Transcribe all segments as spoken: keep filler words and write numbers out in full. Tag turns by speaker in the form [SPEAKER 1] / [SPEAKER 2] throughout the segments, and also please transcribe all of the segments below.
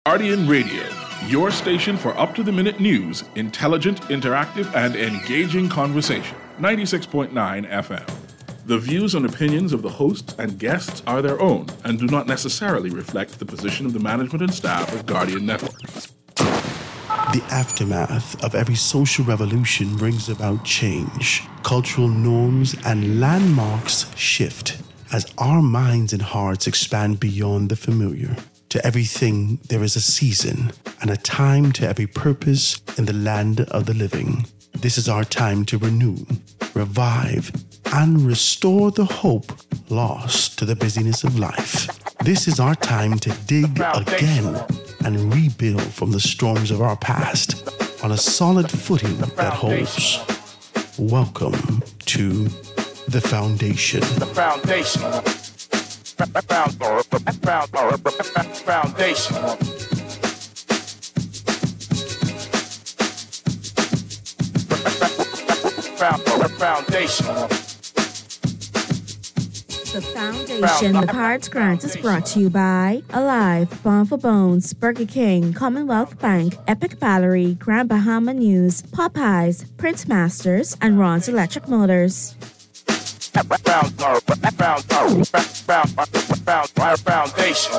[SPEAKER 1] Guardian Radio, your station for up-to-the-minute news, intelligent, interactive, and engaging conversation. ninety-six point nine F M. The views and opinions of the hosts and guests are their own and do not necessarily reflect the position of the management and staff of Guardian Network.
[SPEAKER 2] The aftermath of every social revolution brings about change. Cultural norms and landmarks shift as our minds and hearts expand beyond the familiar. To everything, there is a season and a time to every purpose in the land of the living. This is our time to renew, revive, and restore the hope lost to the busyness of life. This is our time to dig again and rebuild from the storms of our past on a solid footing that holds. Welcome to The Foundation.
[SPEAKER 3] The Foundation. Foundation. Foundation.
[SPEAKER 4] The Foundation, the Cards Grant is brought to you by Alive, Bond for Bones, Burger King, Commonwealth Bank, Epic Battery, Grand Bahama News, Popeyes, Prince Masters, and Ron's Electric Motors.
[SPEAKER 3] Foundation.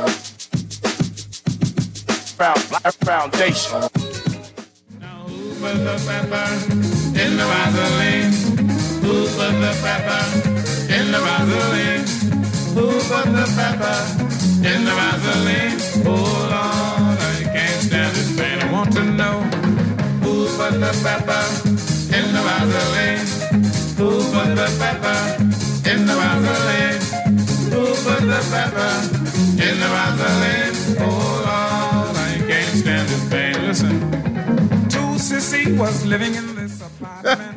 [SPEAKER 3] Foundation.
[SPEAKER 5] Now who put the pepper in the Vaseline? Who put the pepper in the Vaseline? Who put the pepper in the Vaseline? Hold on, I can't stand this pain. I want to know who put the pepper in the Vaseline? Who put the pepper in the Vaseline? Who put the pepper in the Vaseline? Hold on, I can't stand this pain. Listen, two Sissy was living in this apartment.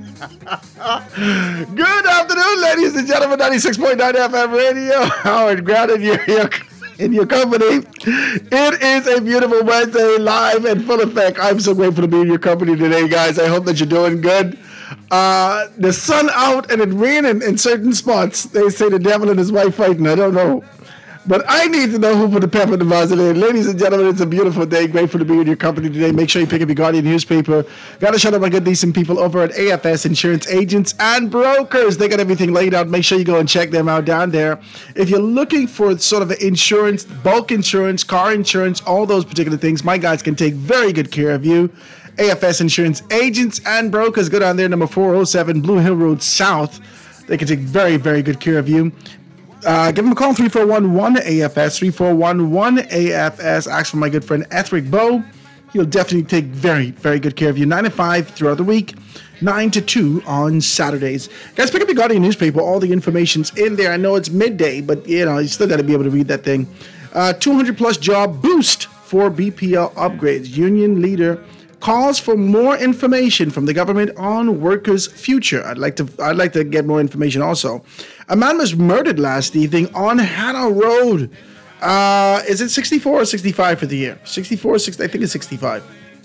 [SPEAKER 6] Good afternoon, ladies and gentlemen. ninety-six point nine F M Radio. Howard Grant in your, in your company. It is a beautiful Wednesday, live and full effect. I'm so grateful to be in your company today, guys. I hope that you're doing good. Uh, the sun out and it raining in certain spots. They say the devil and his wife fighting. I don't know. But I need to know who put the pepper in the Vaseline. Ladies and gentlemen, it's a beautiful day. Grateful to be in your company today. Make sure you pick up your Guardian newspaper. Got to shout out my good, decent people over at A F S Insurance Agents and Brokers. They got everything laid out. Make sure you go and check them out down there. If you're looking for sort of insurance, bulk insurance, car insurance, all those particular things, my guys can take very good care of you. A F S Insurance Agents and Brokers. Go down there, number four oh seven Blue Hill Road South. They can take very, very good care of you. Uh, give them a call, three four one one A F S, three four one one A F S. Ask for my good friend Ethric Bow. He'll definitely take very, very good care of you. nine to five throughout the week, nine to two on Saturdays. Guys, pick up your Guardian newspaper. All the information's in there. I know it's midday, but, you know, you still got to be able to read that thing. Uh, two hundred plus job boost for B P L upgrades. Union leader calls for more information from the government on workers' future. I'd like to I'd like to get more information also. A man was murdered last evening on Hannah Road. Uh, is it sixty-four or sixty-five for the year? sixty-four, sixty, I think it's sixty-five.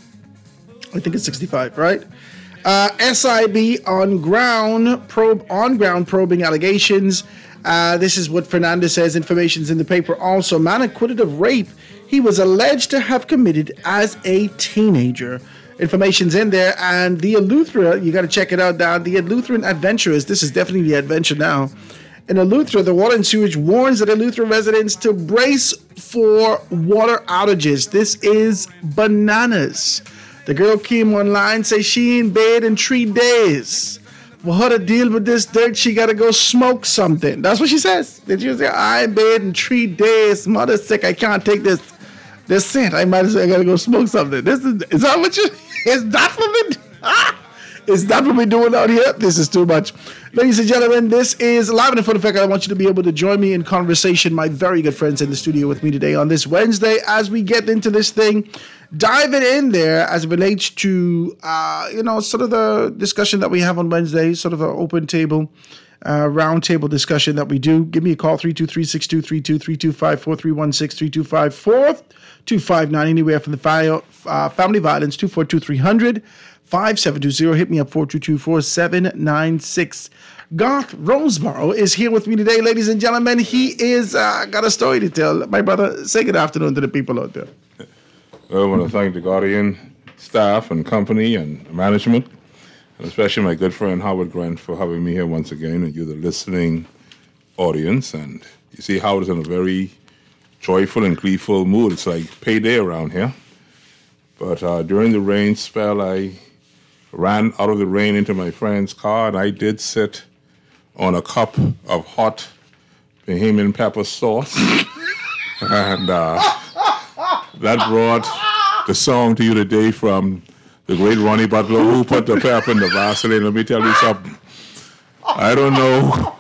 [SPEAKER 6] I think it's sixty-five, right? Uh, S I B on ground probe on ground probing allegations. Uh, this is what Fernandez says. Information's in the paper also. Man acquitted of rape he was alleged to have committed as a teenager. Information's in there. And the Eleuthera, you got to check it out down. The Eleutheran Adventurers. This is definitely the adventure now. In Eleuthera, the Water and Sewage warns that Eleuthera residents to brace for water outages. This is bananas. The girl came online, say she in bed in three days. For her to deal with this dirt, she got to go smoke something. That's what she says. Did you say, I in bed in three days. Mother's sick. I can't take this. This scent. I might as well. I got to go smoke something. This is, is that what you, is that what we, ah, is that what we're doing out here? This is too much. Ladies and gentlemen, this is Live in Full Effect. I want you to be able to join me in conversation. My very good friends in the studio with me today on this Wednesday as we get into this thing. Diving in there as it relates to, uh, you know, sort of the discussion that we have on Wednesday, sort of an open table, uh, round table discussion that we do. Give me a call, three two three, six two three two, three two five, four three one six, three two five, four two five nine, anywhere from the file, uh, family violence, two four two, three hundred, five seven two zero. Hit me up, four two two, four seven nine six. Garth Roseborough is here with me today, ladies and gentlemen. He is, uh, got a story to tell. My brother, say good afternoon to the people out there.
[SPEAKER 5] I want to thank the Guardian staff and company and management, and especially my good friend Howard Grant for having me here once again, and you, the listening audience. And you see, Howard is in a very joyful and gleeful mood. It's like payday around here. But uh, during the rain spell, I ran out of the rain into my friend's car, and I did sit on a cup of hot Bahamian pepper sauce. and uh, that brought the song to you today from the great Ronnie Butler, who put the pepper in the Vaseline. Let me tell you something. I don't know.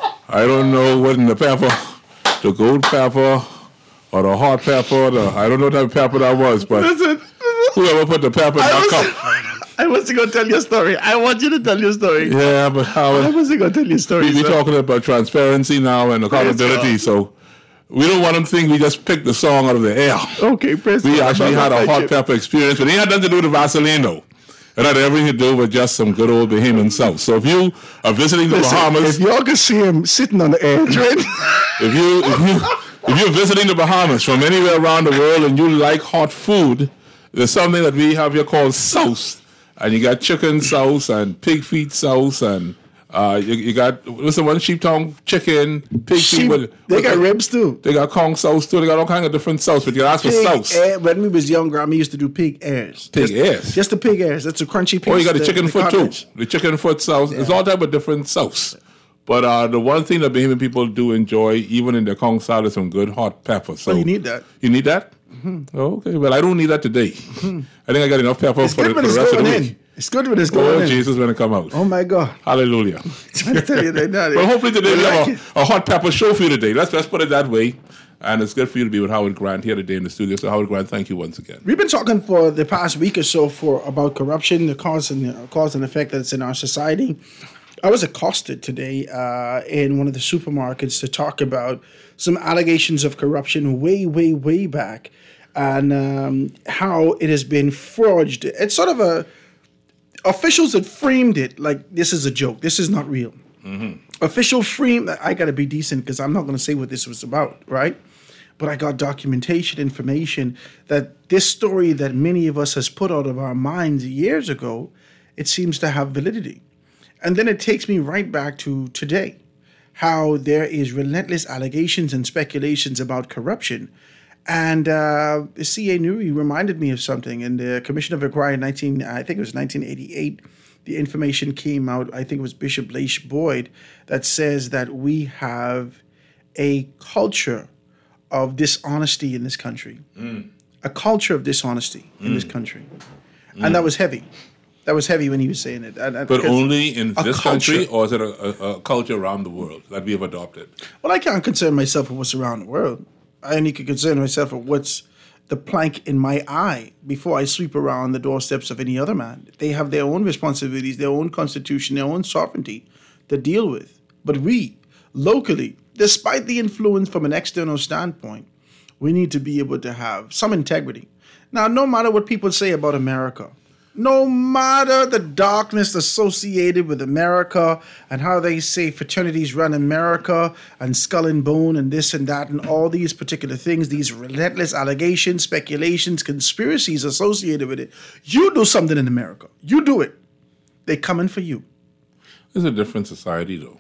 [SPEAKER 5] I don't know what in the pepper, the gold pepper or the hot pepper. The, I don't know what type of pepper that was, but
[SPEAKER 6] Listen,
[SPEAKER 5] whoever put the pepper in
[SPEAKER 6] I
[SPEAKER 5] that
[SPEAKER 6] was,
[SPEAKER 5] cup.
[SPEAKER 6] I wasn't going to tell you a story. I want you to tell your story.
[SPEAKER 5] Yeah, but how?
[SPEAKER 6] I wasn't going to tell you a story.
[SPEAKER 5] We're
[SPEAKER 6] sir.
[SPEAKER 5] talking about transparency now and accountability, so we don't want them to think we just picked the song out of the air.
[SPEAKER 6] Okay, praise
[SPEAKER 5] We
[SPEAKER 6] God.
[SPEAKER 5] actually had a
[SPEAKER 6] Thank
[SPEAKER 5] hot
[SPEAKER 6] you.
[SPEAKER 5] pepper experience, but it had nothing to do with the Vaseline, though. It had everything to do with just some good old Bahamian South. So if you are visiting the
[SPEAKER 6] Listen,
[SPEAKER 5] Bahamas,
[SPEAKER 6] if y'all could see him sitting on the edge, right?
[SPEAKER 5] if you if you if you're visiting the Bahamas from anywhere around the world and you like hot food, there's something that we have here called sauce, and you got chicken sauce and pig feet sauce and. Uh, you, you got, what's the one? Sheep tongue, chicken, pig feet.
[SPEAKER 6] Sheep,
[SPEAKER 5] with-
[SPEAKER 6] they
[SPEAKER 5] with
[SPEAKER 6] got
[SPEAKER 5] the-
[SPEAKER 6] ribs too.
[SPEAKER 5] They got Kong sauce too. They got all kinds of different sauce, but you ask for
[SPEAKER 6] Pig
[SPEAKER 5] sauce.
[SPEAKER 6] air- when we was young, Grandma used to do pig airs.
[SPEAKER 5] Pig
[SPEAKER 6] just,
[SPEAKER 5] airs?
[SPEAKER 6] Just the pig airs. That's a crunchy piece.
[SPEAKER 5] Oh, you got the,
[SPEAKER 6] the
[SPEAKER 5] chicken
[SPEAKER 6] the
[SPEAKER 5] foot
[SPEAKER 6] cartilage.
[SPEAKER 5] too. The chicken foot sauce. It's all type of different sauce. But uh, the one thing that Bahamian people do enjoy, even in their Kong salad, is some good hot pepper. So
[SPEAKER 6] Well, you need that.
[SPEAKER 5] You need that? Mm-hmm. Oh, okay. Well, I don't need that today. Mm-hmm. I think I got enough pepper
[SPEAKER 6] It's
[SPEAKER 5] for the,
[SPEAKER 6] good
[SPEAKER 5] for
[SPEAKER 6] when
[SPEAKER 5] the
[SPEAKER 6] it's
[SPEAKER 5] rest of the
[SPEAKER 6] going
[SPEAKER 5] week.
[SPEAKER 6] in. It's good when it's going
[SPEAKER 5] Oh,
[SPEAKER 6] in.
[SPEAKER 5] Jesus, when it come out.
[SPEAKER 6] Oh my God!
[SPEAKER 5] Hallelujah.
[SPEAKER 6] I tell you that now.
[SPEAKER 5] Well, hopefully today we
[SPEAKER 6] like
[SPEAKER 5] have a, a hot pepper show for you today. Let's let's put it that way. And it's good for you to be with Howard Grant here today in the studio. So Howard Grant, thank you once again.
[SPEAKER 6] We've been talking for the past week or so for about corruption, the cause and the cause and effect that's in our society. I was accosted today uh, in one of the supermarkets to talk about some allegations of corruption way, way, way back, and um, how it has been forged. It's sort of a officials had framed it like this is a joke. This is not real. Mm-hmm. Official frame. I got to be decent because I'm not going to say what this was about, right? But I got documentation, information that this story that many of us has put out of our minds years ago, it seems to have validity. And then it takes me right back to today, how there is relentless allegations and speculations about corruption. And uh, C A Nuri reminded me of something. In the Commission of Inquiry in nineteen, I think it was nineteen eighty-eight, the information came out, I think it was Bishop Leish Boyd, that says that we have a culture of dishonesty in this country. Mm. A culture of dishonesty mm. in this country. Mm. And that was heavy. That was heavy when he was saying it. And, and
[SPEAKER 5] But only in this
[SPEAKER 6] culture.
[SPEAKER 5] country, or is it a, a, a culture around the world that we have adopted?
[SPEAKER 6] Well, I can't concern myself with what's around the world. I only can concern myself with what's the plank in my eye before I sweep around the doorsteps of any other man. They have their own responsibilities, their own constitution, their own sovereignty to deal with. But we, locally, despite the influence from an external standpoint, we need to be able to have some integrity. Now, no matter what people say about America, no matter the darkness associated with America and how they say fraternities run America and skull and bone and this and that and all these particular things, these relentless allegations, speculations, conspiracies associated with it, you do something in America. You do it. They coming for you.
[SPEAKER 5] It's a different society, though.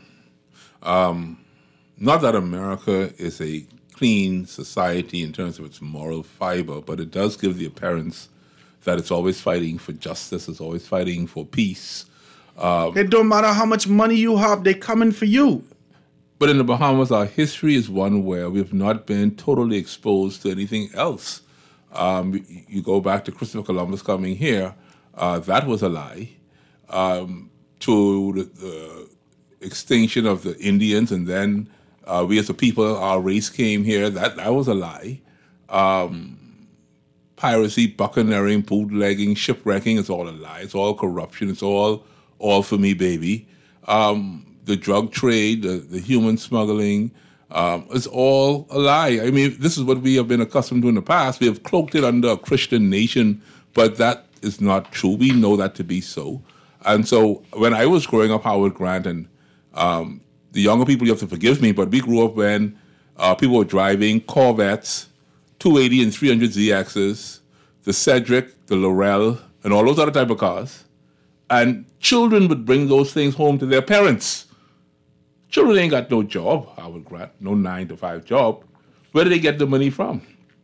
[SPEAKER 5] Um, not that America is a clean society in terms of its moral fiber, but it does give the appearance that it's always fighting for justice, it's always fighting for peace. Um,
[SPEAKER 6] it don't matter how much money you have, they coming for you.
[SPEAKER 5] But in the Bahamas, our history is one where we've not been totally exposed to anything else. Um, you, you go back to Christopher Columbus coming here, uh, that was a lie. Um, to the, the extinction of the Indians, and then uh, we as a people, our race came here, that, that was a lie. Um, Piracy, buccaneering, bootlegging, shipwrecking, it's all a lie. It's all corruption. It's all all for me, baby. Um, the drug trade, the, the human smuggling, um, it's all a lie. I mean, this is what we have been accustomed to in the past. We have cloaked it under a Christian nation, but that is not true. We know that to be so. And so when I was growing up, Howard Grant, and um, the younger people, you have to forgive me, but we grew up when uh, people were driving Corvettes, two eighty and three hundred Z Xs,
[SPEAKER 1] the Cedric, the Laurel, and all those other type of cars. And children would bring those things home to their parents. Children ain't got no job, I would grant, no nine to five job. Where do they get the money from?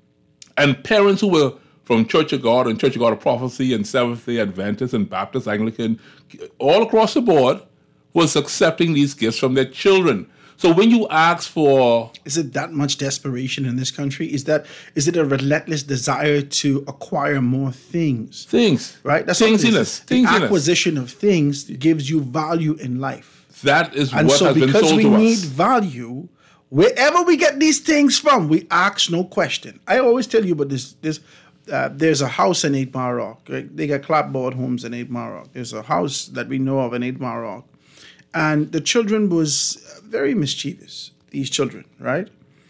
[SPEAKER 1] And parents who were from Church of God and Church of God of Prophecy and Seventh-day Adventist and Baptist, Anglican, all across the board, was accepting these gifts from their children. So when you ask for...
[SPEAKER 6] Is it that much desperation in this country? Is that is it a relentless desire to acquire more things?
[SPEAKER 1] Things.
[SPEAKER 6] Right? That's
[SPEAKER 1] Thingsiness.
[SPEAKER 6] The
[SPEAKER 1] Thingsiness.
[SPEAKER 6] acquisition of things gives you value in life.
[SPEAKER 1] That is
[SPEAKER 6] and
[SPEAKER 1] what
[SPEAKER 6] so
[SPEAKER 1] has been
[SPEAKER 6] because
[SPEAKER 1] sold
[SPEAKER 6] we
[SPEAKER 1] to
[SPEAKER 6] need
[SPEAKER 1] us.
[SPEAKER 6] value, wherever we get these things from, we ask no question. I always tell you about this. This uh, there's a house in Eight Mile Rock. Right? They got clapboard homes in Eight Mile Rock. There's a house that we know of in Eight Mile Rock. And the children was very mischievous, these children, right?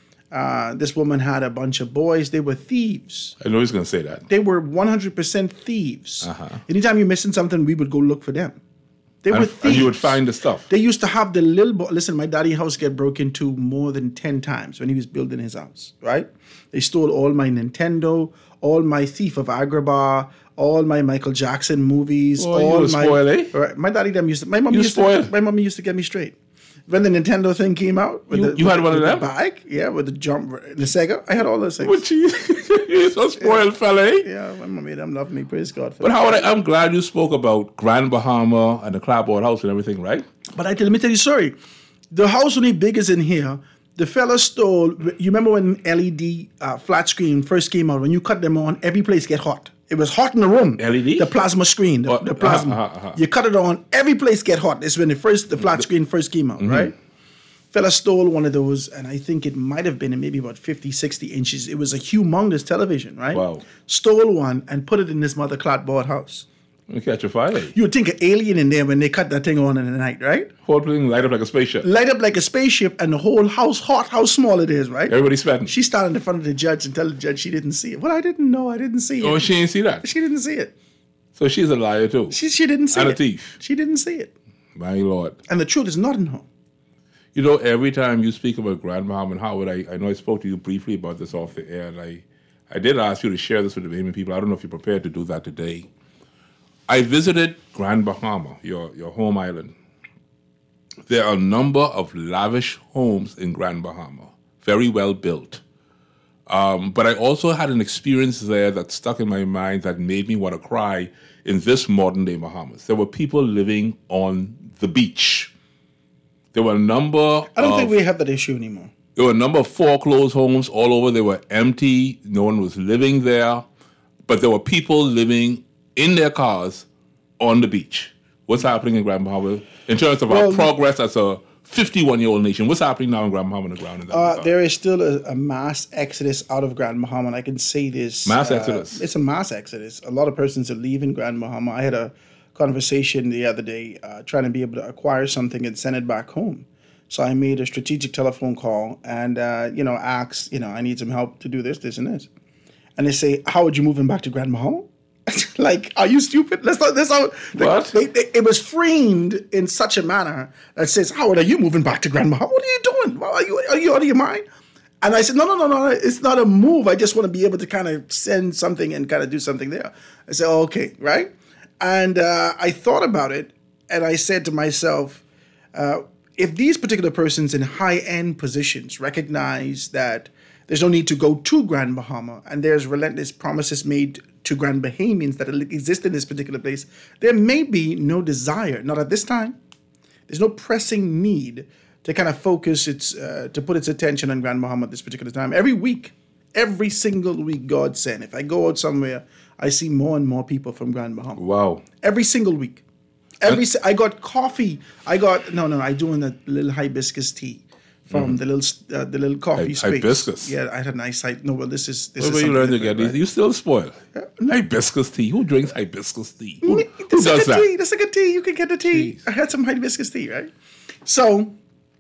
[SPEAKER 6] Uh, this woman had a bunch of boys. They were thieves.
[SPEAKER 1] I know he's going to say that.
[SPEAKER 6] They were one hundred percent thieves.
[SPEAKER 1] Uh-huh.
[SPEAKER 6] Anytime you're missing something, we would go look for them. They
[SPEAKER 1] And,
[SPEAKER 6] were
[SPEAKER 1] and
[SPEAKER 6] thieves.
[SPEAKER 1] you would find the stuff.
[SPEAKER 6] They used to have the little boy. Listen, my daddy house get broken into more than ten times when he was building his house, right? They stole all my Nintendo, all my Thief of Agrabah, all my Michael Jackson movies.
[SPEAKER 1] Oh, you
[SPEAKER 6] all
[SPEAKER 1] was
[SPEAKER 6] my,
[SPEAKER 1] spoiled, eh?
[SPEAKER 6] Right, my daddy them used to, my mom
[SPEAKER 1] You
[SPEAKER 6] used
[SPEAKER 1] spoiled.
[SPEAKER 6] to, my mom used to get me straight. When the Nintendo thing came out, with
[SPEAKER 1] You-
[SPEAKER 6] the,
[SPEAKER 1] you had
[SPEAKER 6] with
[SPEAKER 1] one of
[SPEAKER 6] the
[SPEAKER 1] them?
[SPEAKER 6] bag, yeah, with the jump, the Sega. I had all those things.
[SPEAKER 1] But you, you're so spoiled, fella, eh?
[SPEAKER 6] Yeah, my mom made them love me. Praise God for
[SPEAKER 1] But
[SPEAKER 6] that.
[SPEAKER 1] Howard, I, I'm glad you spoke about Grand Bahama and the Clapboard House and everything, right?
[SPEAKER 6] But I tell, let me tell you a story. The house only big as in here. The fella stole. You remember when L E D uh, flat screen first came out? When you cut them on, every place get hot. It was hot in the room.
[SPEAKER 1] L E D?
[SPEAKER 6] The plasma screen. The,
[SPEAKER 1] Oh,
[SPEAKER 6] the plasma.
[SPEAKER 1] uh-huh, uh-huh.
[SPEAKER 6] You cut it on, every place get hot. It's when the first the flat screen first came out,
[SPEAKER 1] Mm-hmm.
[SPEAKER 6] right? Fella stole one of those, and I think it might have been maybe about fifty, sixty inches. It was a humongous television, right?
[SPEAKER 1] Wow.
[SPEAKER 6] Stole one and put it in this mother clapboard house.
[SPEAKER 1] You catch a fire.
[SPEAKER 6] You would think an alien in there when they cut that thing on in the night, right?
[SPEAKER 1] Whole thing light up like a spaceship.
[SPEAKER 6] Light up like a spaceship, and the whole house hot, how small it is, right?
[SPEAKER 1] Everybody sweating.
[SPEAKER 6] She started in front of the judge and tell the judge she didn't see it. Well, I didn't know. I didn't see it.
[SPEAKER 1] Oh, she ain't see that.
[SPEAKER 6] She didn't see it.
[SPEAKER 1] So she's a liar too.
[SPEAKER 6] She, she didn't see
[SPEAKER 1] And a
[SPEAKER 6] it.
[SPEAKER 1] thief.
[SPEAKER 6] She didn't see it.
[SPEAKER 1] My Lord.
[SPEAKER 6] And the truth is not in her.
[SPEAKER 1] You know, every time you speak about Grand Bahama and Howard, I, I know I spoke to you briefly about this off the air, and I, I did ask you to share this with the Bahamian people. I don't know if you're prepared to do that today. I visited Grand Bahama, your, your home island. There are a number of lavish homes in Grand Bahama, very well built. Um, but I also had an experience there that stuck in my mind that made me want to cry in this modern day Bahamas. There were people living on the beach. There were a number
[SPEAKER 6] I don't
[SPEAKER 1] of,
[SPEAKER 6] think we have that issue anymore.
[SPEAKER 1] there were a number of foreclosed homes all over. They were empty. No one was living there. But there were people living in their cars on the beach. What's happening in Grand Bahama in terms of
[SPEAKER 6] Well,
[SPEAKER 1] our progress as a fifty-one-year-old nation? What's happening now in Grand Bahama on the ground? In that
[SPEAKER 6] Uh,
[SPEAKER 1] regard?
[SPEAKER 6] there is still a, a mass exodus out of Grand Bahama, and I can say this.
[SPEAKER 1] Mass
[SPEAKER 6] uh,
[SPEAKER 1] exodus.
[SPEAKER 6] It's a mass exodus. A lot of persons are leaving Grand Bahama. I had a conversation the other day uh, trying to be able to acquire something and send it back home. So I made a strategic telephone call and, uh, you know, asked, you know, I need some help to do this, this, and this. And they say, how would you move him back to Grand Bahama? Like, are you stupid? That's not, that's how,
[SPEAKER 1] What?
[SPEAKER 6] They, they, it was framed in such a manner that says, Howard, are you moving back to Grand Bahama? What are you doing? Well, Are you, are you out of your mind? And I said, no, no, no, no, it's not a move. I just want to be able to kind of send something and kind of do something there. I said, oh, okay, right? And uh, I thought about it, and I said to myself, uh, if these particular persons in high-end positions recognize that there's no need to go to Grand Bahama, and there's relentless promises made to Grand Bahamians that exist in this particular place, there may be no desire, not at this time. There's no pressing need to kind of focus its, uh, to put its attention on Grand Bahama at this particular time. Every week, every single week, God sent. If I go out somewhere, I see more and more people from Grand Bahama.
[SPEAKER 1] Wow.
[SPEAKER 6] Every single week. Every si- I got coffee. I got no, no. I doing a little hibiscus tea from the little uh, the little coffee
[SPEAKER 1] Hi-
[SPEAKER 6] space.
[SPEAKER 1] hibiscus?
[SPEAKER 6] Yeah, I had a nice site. No, well, this is this
[SPEAKER 1] Where
[SPEAKER 6] is
[SPEAKER 1] you
[SPEAKER 6] something
[SPEAKER 1] learn to
[SPEAKER 6] different,
[SPEAKER 1] get
[SPEAKER 6] right?
[SPEAKER 1] these? You still spoil. Hibiscus tea. Who drinks hibiscus tea? Who, who
[SPEAKER 6] That's a
[SPEAKER 1] does
[SPEAKER 6] good
[SPEAKER 1] that?
[SPEAKER 6] tea. That's a good tea. You can get the tea.
[SPEAKER 1] Jeez.
[SPEAKER 6] I had some hibiscus tea, right? So,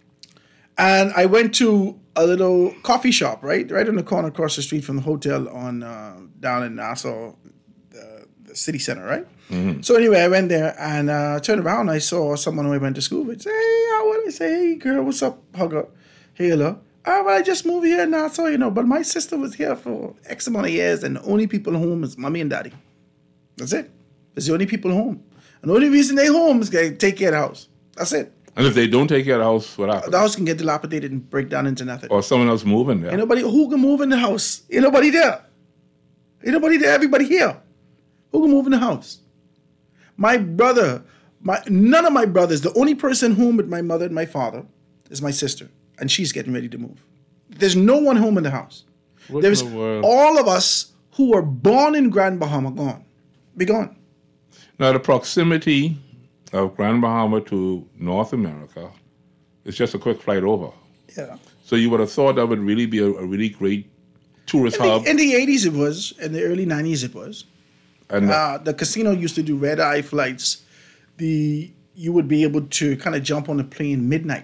[SPEAKER 6] and I went to a little coffee shop, right, right on the corner across the street from the hotel on uh, down in Nassau, the, the city center, right?
[SPEAKER 1] Mm-hmm.
[SPEAKER 6] So anyway, I went there and uh, turned around. I saw someone who I went to school with. Say, hey, how would I say, hey, girl, what's up, hugger? Hey, hello. Oh, well, I just moved here now, so you know. But my sister was here for X amount of years, and the only people home is mommy and daddy. That's it. It's the only people home, and the only reason they home is they take care of the house. That's it.
[SPEAKER 1] And if they don't take care of the house, what happens?
[SPEAKER 6] The house can get dilapidated and break down into nothing.
[SPEAKER 1] Or someone else moving there.
[SPEAKER 6] Ain't nobody who can move in the house. Ain't nobody there. Ain't nobody there. Everybody here. Who can move in the house? My brother, my none of my brothers. The only person home with my mother and my father is my sister. And she's getting ready to move. There's no one home in the house.
[SPEAKER 1] What
[SPEAKER 6] There's
[SPEAKER 1] in the world?
[SPEAKER 6] all of us who were born in Grand Bahama gone. Be gone.
[SPEAKER 1] Now, the proximity of Grand Bahama to North America is just a quick flight over.
[SPEAKER 6] Yeah.
[SPEAKER 1] So you would have thought that would really be a, a really great tourist
[SPEAKER 6] In
[SPEAKER 1] hub.
[SPEAKER 6] the, in the eighties it was. In the early nineties it was.
[SPEAKER 1] and
[SPEAKER 6] Uh, the casino used to do red eye flights. The you would be able to kind of jump on a plane midnight.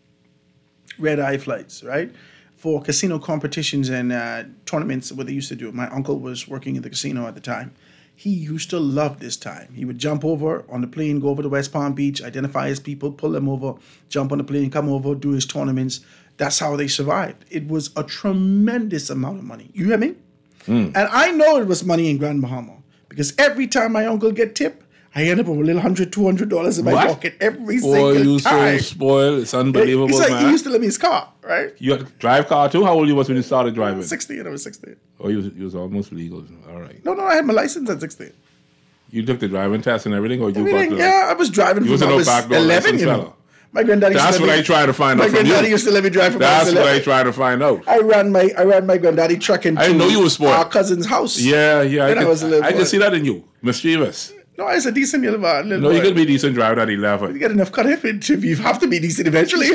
[SPEAKER 6] Red eye flights, right? For casino competitions and uh, tournaments, what they used to do. My uncle was working in the casino at the time. He used to love this time. He would jump over on the plane, go over to West Palm Beach, identify his people, pull them over, jump on the plane, come over, do his tournaments. That's how they survived. It was a tremendous amount of money. You hear me?
[SPEAKER 1] Mm.
[SPEAKER 6] And I know it was money in Grand Bahama because every time my uncle get tipped, I end up with a little hundred, two hundred dollars in my
[SPEAKER 1] What?
[SPEAKER 6] pocket every
[SPEAKER 1] Boy,
[SPEAKER 6] single
[SPEAKER 1] you
[SPEAKER 6] time.
[SPEAKER 1] so spoiled. It's unbelievable,
[SPEAKER 6] He's like,
[SPEAKER 1] man.
[SPEAKER 6] he used to let me his car, right?
[SPEAKER 1] You had to drive car too? How old you was when you started driving?
[SPEAKER 6] sixteen, I was sixteen.
[SPEAKER 1] Oh, you was, you was almost legal. All right.
[SPEAKER 6] No, no, I had my license at sixteen.
[SPEAKER 1] You took the driving test and everything, or you
[SPEAKER 6] Everything,
[SPEAKER 1] got the...
[SPEAKER 6] yeah, I was driving
[SPEAKER 1] You was
[SPEAKER 6] from
[SPEAKER 1] a
[SPEAKER 6] I
[SPEAKER 1] no
[SPEAKER 6] was
[SPEAKER 1] backdoor
[SPEAKER 6] eleven,
[SPEAKER 1] license
[SPEAKER 6] you know.
[SPEAKER 1] fella.
[SPEAKER 6] My granddaddy used
[SPEAKER 1] That's
[SPEAKER 6] to
[SPEAKER 1] what
[SPEAKER 6] let me,
[SPEAKER 1] I try to find
[SPEAKER 6] My
[SPEAKER 1] out from
[SPEAKER 6] granddaddy
[SPEAKER 1] you.
[SPEAKER 6] used to let me drive from I was
[SPEAKER 1] That's what I
[SPEAKER 6] eleven.
[SPEAKER 1] try to find out.
[SPEAKER 6] I ran my I ran my granddaddy truck into
[SPEAKER 1] I didn't know you was spoiled.
[SPEAKER 6] our cousin's house.
[SPEAKER 1] Yeah, yeah.
[SPEAKER 6] When I
[SPEAKER 1] I,
[SPEAKER 6] was a
[SPEAKER 1] could,
[SPEAKER 6] little
[SPEAKER 1] I
[SPEAKER 6] boy.
[SPEAKER 1] can see that in you. Mischievous.
[SPEAKER 6] No, it's a decent little, uh, little
[SPEAKER 1] No,
[SPEAKER 6] boy.
[SPEAKER 1] you could be decent driving at
[SPEAKER 6] You
[SPEAKER 1] eleven.
[SPEAKER 6] get enough cut if it, if you have to be decent eventually.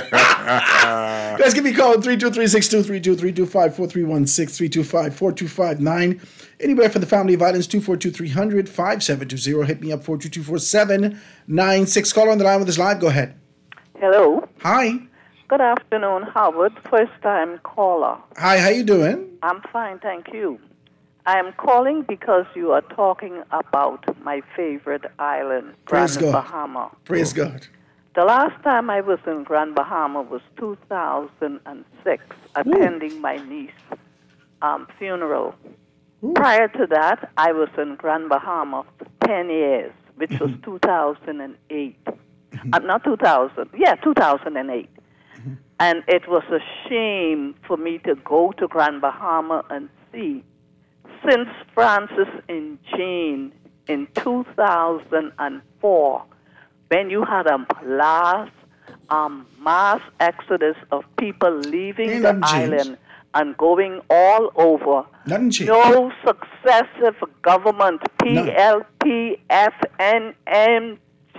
[SPEAKER 6] Guys, give me a call three two three, six two three two, three two five, four three one six, three two five, four two five nine. Anywhere for the family violence, two four two, three hundred, five seven two zero. Hit me up, four two two, four seven nine six. Call on the line with us live. Go ahead.
[SPEAKER 7] Hello.
[SPEAKER 6] Hi.
[SPEAKER 7] Good afternoon, Howard. First time caller.
[SPEAKER 6] Hi, how you doing?
[SPEAKER 7] I'm fine, thank you. I am calling because you are talking about my favorite island,
[SPEAKER 6] Praise
[SPEAKER 7] Grand
[SPEAKER 6] God.
[SPEAKER 7] Bahama.
[SPEAKER 6] Praise God.
[SPEAKER 7] The last time I was in Grand Bahama was two thousand six, attending my niece's um, funeral.
[SPEAKER 6] Ooh.
[SPEAKER 7] Prior to that, I was in Grand Bahama for ten years, which was two thousand eight. Uh, not two thousand, yeah, two thousand eight. And it was a shame for me to go to Grand Bahama and see. Since Francis and Jane in two thousand four, when you had a last um, mass exodus of people leaving
[SPEAKER 6] Ain't
[SPEAKER 7] the
[SPEAKER 6] nothing changed.
[SPEAKER 7] island and going all over,
[SPEAKER 6] Nothing changed.
[SPEAKER 7] no successive government, P
[SPEAKER 6] None.
[SPEAKER 7] L P, F N M,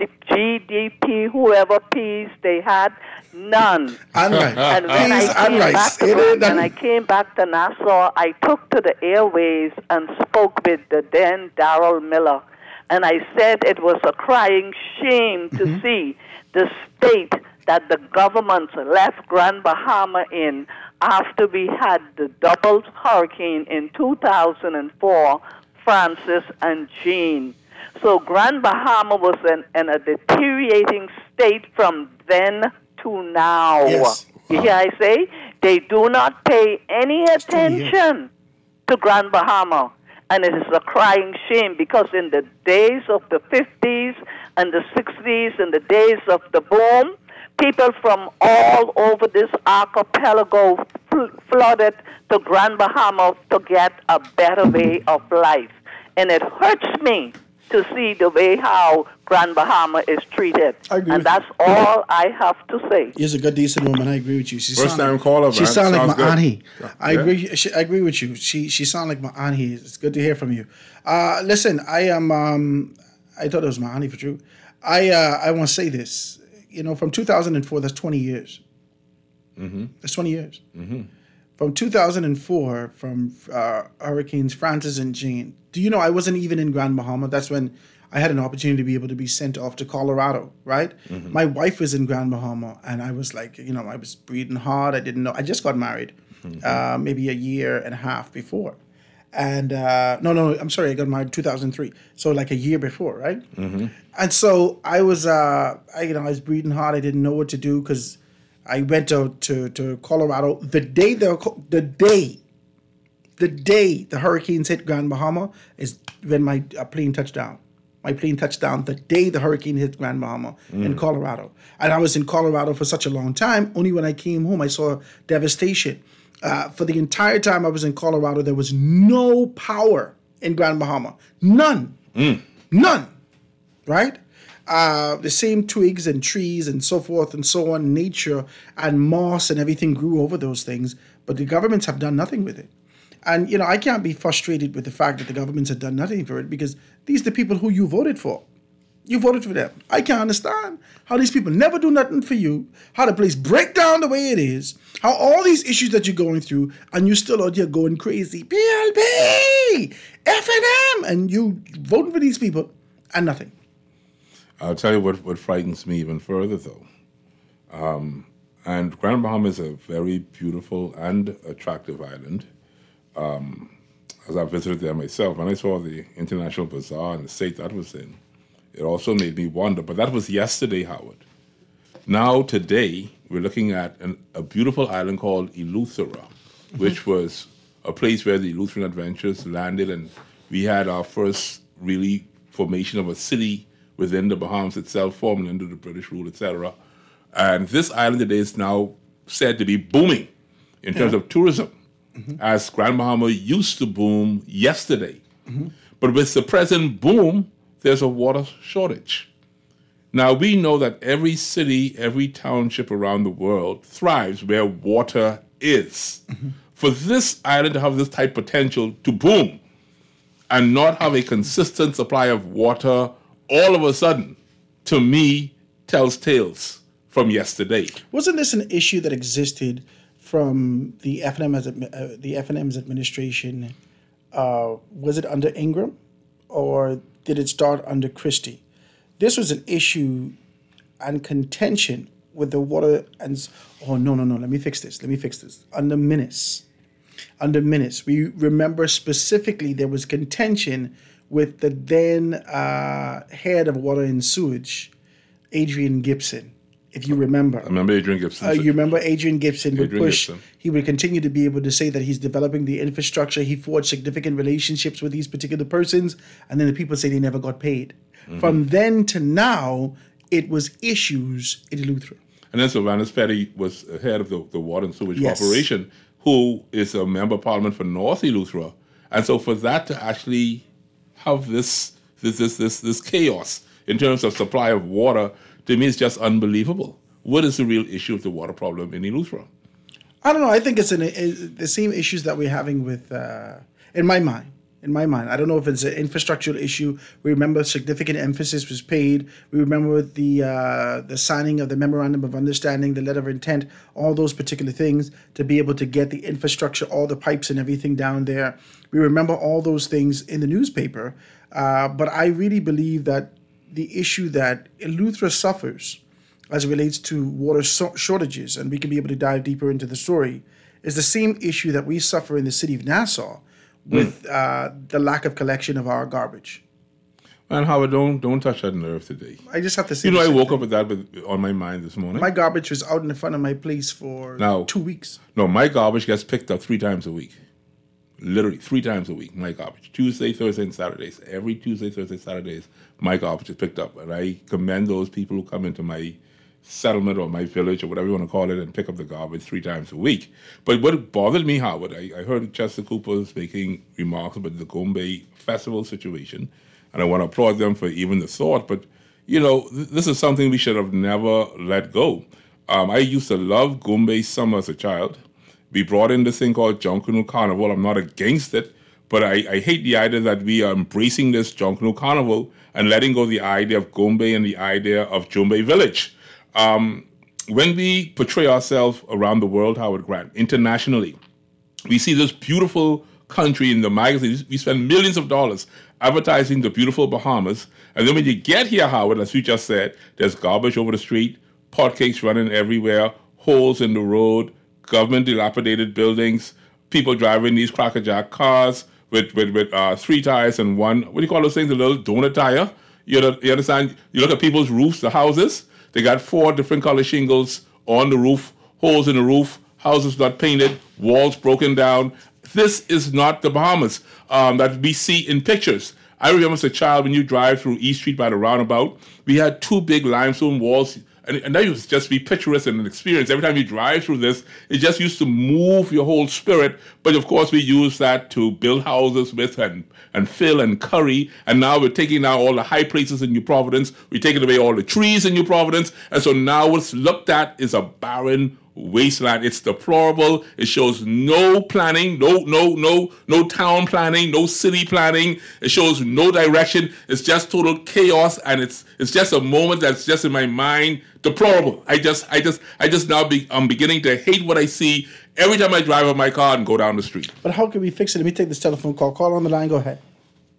[SPEAKER 7] G D P, whoever P's they had, none.
[SPEAKER 6] And right.
[SPEAKER 7] And when
[SPEAKER 6] Peas
[SPEAKER 7] I
[SPEAKER 6] and
[SPEAKER 7] came back
[SPEAKER 6] rice.
[SPEAKER 7] to
[SPEAKER 6] It ain't
[SPEAKER 7] when
[SPEAKER 6] nothing.
[SPEAKER 7] I came back to Nassau, I took to the airways and spoke with the then Darrell Miller, and I said it was a crying shame to
[SPEAKER 6] Mm-hmm.
[SPEAKER 7] see the state that the government left Grand Bahama in after we had the double hurricane in two thousand four, Francis and Jane. So Grand Bahama was in, in a deteriorating state from then to now.
[SPEAKER 6] Yes.
[SPEAKER 7] You hear I say? They do not pay any attention to Grand Bahama. And it is a crying shame because in the days of the fifties and the sixties and the days of the boom, people from all over this archipelago fl- flooded to Grand Bahama to get a better way of life. And it hurts me to see the way how Grand Bahama is treated.
[SPEAKER 6] I agree
[SPEAKER 7] And
[SPEAKER 6] with
[SPEAKER 7] that's
[SPEAKER 6] you.
[SPEAKER 7] all I have to say.
[SPEAKER 6] She's a good, decent woman. I agree with you. She
[SPEAKER 1] First
[SPEAKER 6] sound
[SPEAKER 1] time
[SPEAKER 6] like,
[SPEAKER 1] caller,
[SPEAKER 6] She
[SPEAKER 1] man.
[SPEAKER 6] sound like
[SPEAKER 1] Sounds
[SPEAKER 6] my
[SPEAKER 1] good.
[SPEAKER 6] auntie. I
[SPEAKER 1] Yeah.
[SPEAKER 6] agree. She, I agree with you. She she sound like my auntie. It's good to hear from you. Uh, listen, I am. Um, I thought it was my auntie for true. I uh, I want to say this. You know, from two thousand four, that's twenty years. Mm-hmm. That's twenty years. Mm-hmm. From two thousand four, from uh, Hurricanes Francis and Jane. Do you know I wasn't even in Grand Bahama? That's when I had an opportunity to be able to be sent off to Colorado, right?
[SPEAKER 1] Mm-hmm.
[SPEAKER 6] My wife was in Grand Bahama, and I was like, you know, I was breathing hard. I didn't know. I just got married
[SPEAKER 1] Mm-hmm.
[SPEAKER 6] uh, maybe a year and a half before. And uh, no, no, I'm sorry, I got married in two thousand three. So like a year before, right?
[SPEAKER 1] Mm-hmm.
[SPEAKER 6] And so I was, uh, I, you know, I was breathing hard. I didn't know what to do because I went out to, to Colorado the day the the day, the day the hurricanes hit Grand Bahama is when my uh, plane touched down. My plane touched down the day the hurricane hit Grand Bahama mm. in Colorado. And I was in Colorado for such a long time. Only when I came home, I saw devastation. Uh, for the entire time I was in Colorado, there was no power in Grand Bahama. None. Mm. None. Right? Uh, the same twigs and trees and so forth and so on, nature and moss and everything grew over those things. But the governments have done nothing with it. And, you know, I can't be frustrated with the fact that the governments have done nothing for it because these are the people who you voted for. You voted for them. I can't understand how these people never do nothing for you, how the place break down the way it is, how all these issues that you're going through, and you're still out here going crazy. P L P, F N M, and you voting for these people and nothing.
[SPEAKER 1] I'll tell you what, what frightens me even further, though. Um, and Grand Bahama is a very beautiful and attractive island. Um, as I visited there myself, when I saw the International Bazaar and the state that was in, it also made me wonder. But that was yesterday, Howard. Now, today, we're looking at an, a beautiful island called Eleuthera, mm-hmm. which was a place where the Eleutheran adventurers landed, and we had our first really formation of a city within the Bahamas itself, formed under the British rule, et cetera. And this island today is now said to be booming in terms yeah. of tourism. Mm-hmm. As Grand Bahama used to boom yesterday. Mm-hmm. But with the present boom, there's a water shortage. Now, we know that every city, every township around the world thrives where water is. Mm-hmm. For this island to have this type of potential to boom and not have a consistent supply of water all of a sudden, to me, tells tales from yesterday.
[SPEAKER 6] Wasn't this an issue that existed from the F N M as uh, the F N M's administration? Uh, was it under Ingram, or did it start under Christie? This was an issue and contention with the water and oh no no no let me fix this let me fix this under Minnis. Under Minnis, we remember specifically there was contention with the then uh, head of water and sewage, Adrian Gibson. If you remember.
[SPEAKER 1] I remember Adrian Gibson.
[SPEAKER 6] Uh, you remember Adrian Gibson would
[SPEAKER 1] Adrian
[SPEAKER 6] push,
[SPEAKER 1] Gibson.
[SPEAKER 6] He would continue to be able to say that he's developing the infrastructure. He forged significant relationships with these particular persons, and then the people say they never got paid. Mm-hmm. From then to now, it was issues in Eleuthera.
[SPEAKER 1] And then Sylvanus Petty was head of the, the Water and Sewage
[SPEAKER 6] yes.
[SPEAKER 1] Corporation, who is a member of Parliament for North Eleuthera. And so for that to actually have this this this this this chaos in terms of supply of water, to me, it's just unbelievable. What is the real issue of the water problem in Eleuthera?
[SPEAKER 6] I don't know. I think it's an, it, the same issues that we're having with, uh, in my mind, in my mind. I don't know if it's an infrastructural issue. We remember significant emphasis was paid. We remember the uh, the signing of the Memorandum of Understanding, the letter of intent, all those particular things to be able to get the infrastructure, all the pipes and everything down there. We remember all those things in the newspaper. Uh, but I really believe that the issue that Eleuthera suffers as it relates to water so- shortages, and we can be able to dive deeper into the story, is the same issue that we suffer in the city of Nassau with mm. uh, the lack of collection of our garbage.
[SPEAKER 1] Man, Howard, don't don't touch that nerve today.
[SPEAKER 6] I just have to say,
[SPEAKER 1] you know, I woke
[SPEAKER 6] thing.
[SPEAKER 1] up with that with, on my mind this morning.
[SPEAKER 6] My garbage was out in the front of my place for
[SPEAKER 1] now,
[SPEAKER 6] two weeks.
[SPEAKER 1] No, my garbage gets picked up three times a week. Literally three times a week, my garbage. Tuesday, Thursday, and Saturdays. Every Tuesday, Thursday, Saturdays, my garbage is picked up. And I commend those people who come into my settlement or my village or whatever you want to call it and pick up the garbage three times a week. But what bothered me, Howard, I, I heard Chester Cooper making remarks about the Gombe Festival situation, and I want to applaud them for even the thought. But, you know, th- this is something we should have never let go. Um, I used to love Gombe summer as a child. We brought in this thing called Junkanoo Carnival. I'm not against it, but I, I hate the idea that we are embracing this Junkanoo Carnival and letting go the idea of Gombe and the idea of Jumbe Village. Um, when we portray ourselves around the world, Howard Grant, internationally, we see this beautiful country in the magazines. We spend millions of dollars advertising the beautiful Bahamas. And then when you get here, Howard, as you just said, there's garbage over the street, pot cakes running everywhere, holes in the road, government dilapidated buildings, people driving these crackerjack cars with with, with uh, three tires and one, what do you call those things, a little donut tire? You know, you understand? You look at people's roofs, the houses, they got four different color shingles on the roof, holes in the roof, houses not painted, walls broken down. This is not the Bahamas um, that we see in pictures. I remember as a child when you drive through East Street by the roundabout, we had two big limestone walls, and, and that used to just be picturesque and an experience. Every time you drive through this, it just used to move your whole spirit. But of course, we use that to build houses with and, and fill and curry. And now we're taking out all the high places in New Providence. We're taking away all the trees in New Providence. And so now what's looked at is a barren wasteland. It's deplorable. It shows no planning, no, no, no, no town planning, no city planning. It shows no direction. It's just total chaos, and it's it's just a moment that's just in my mind. Deplorable. I just, I just, I just now be, I'm beginning to hate what I see every time I drive up my car and go down the street.
[SPEAKER 6] But how can we fix it? Let me take this telephone call. Call on the line. Go ahead.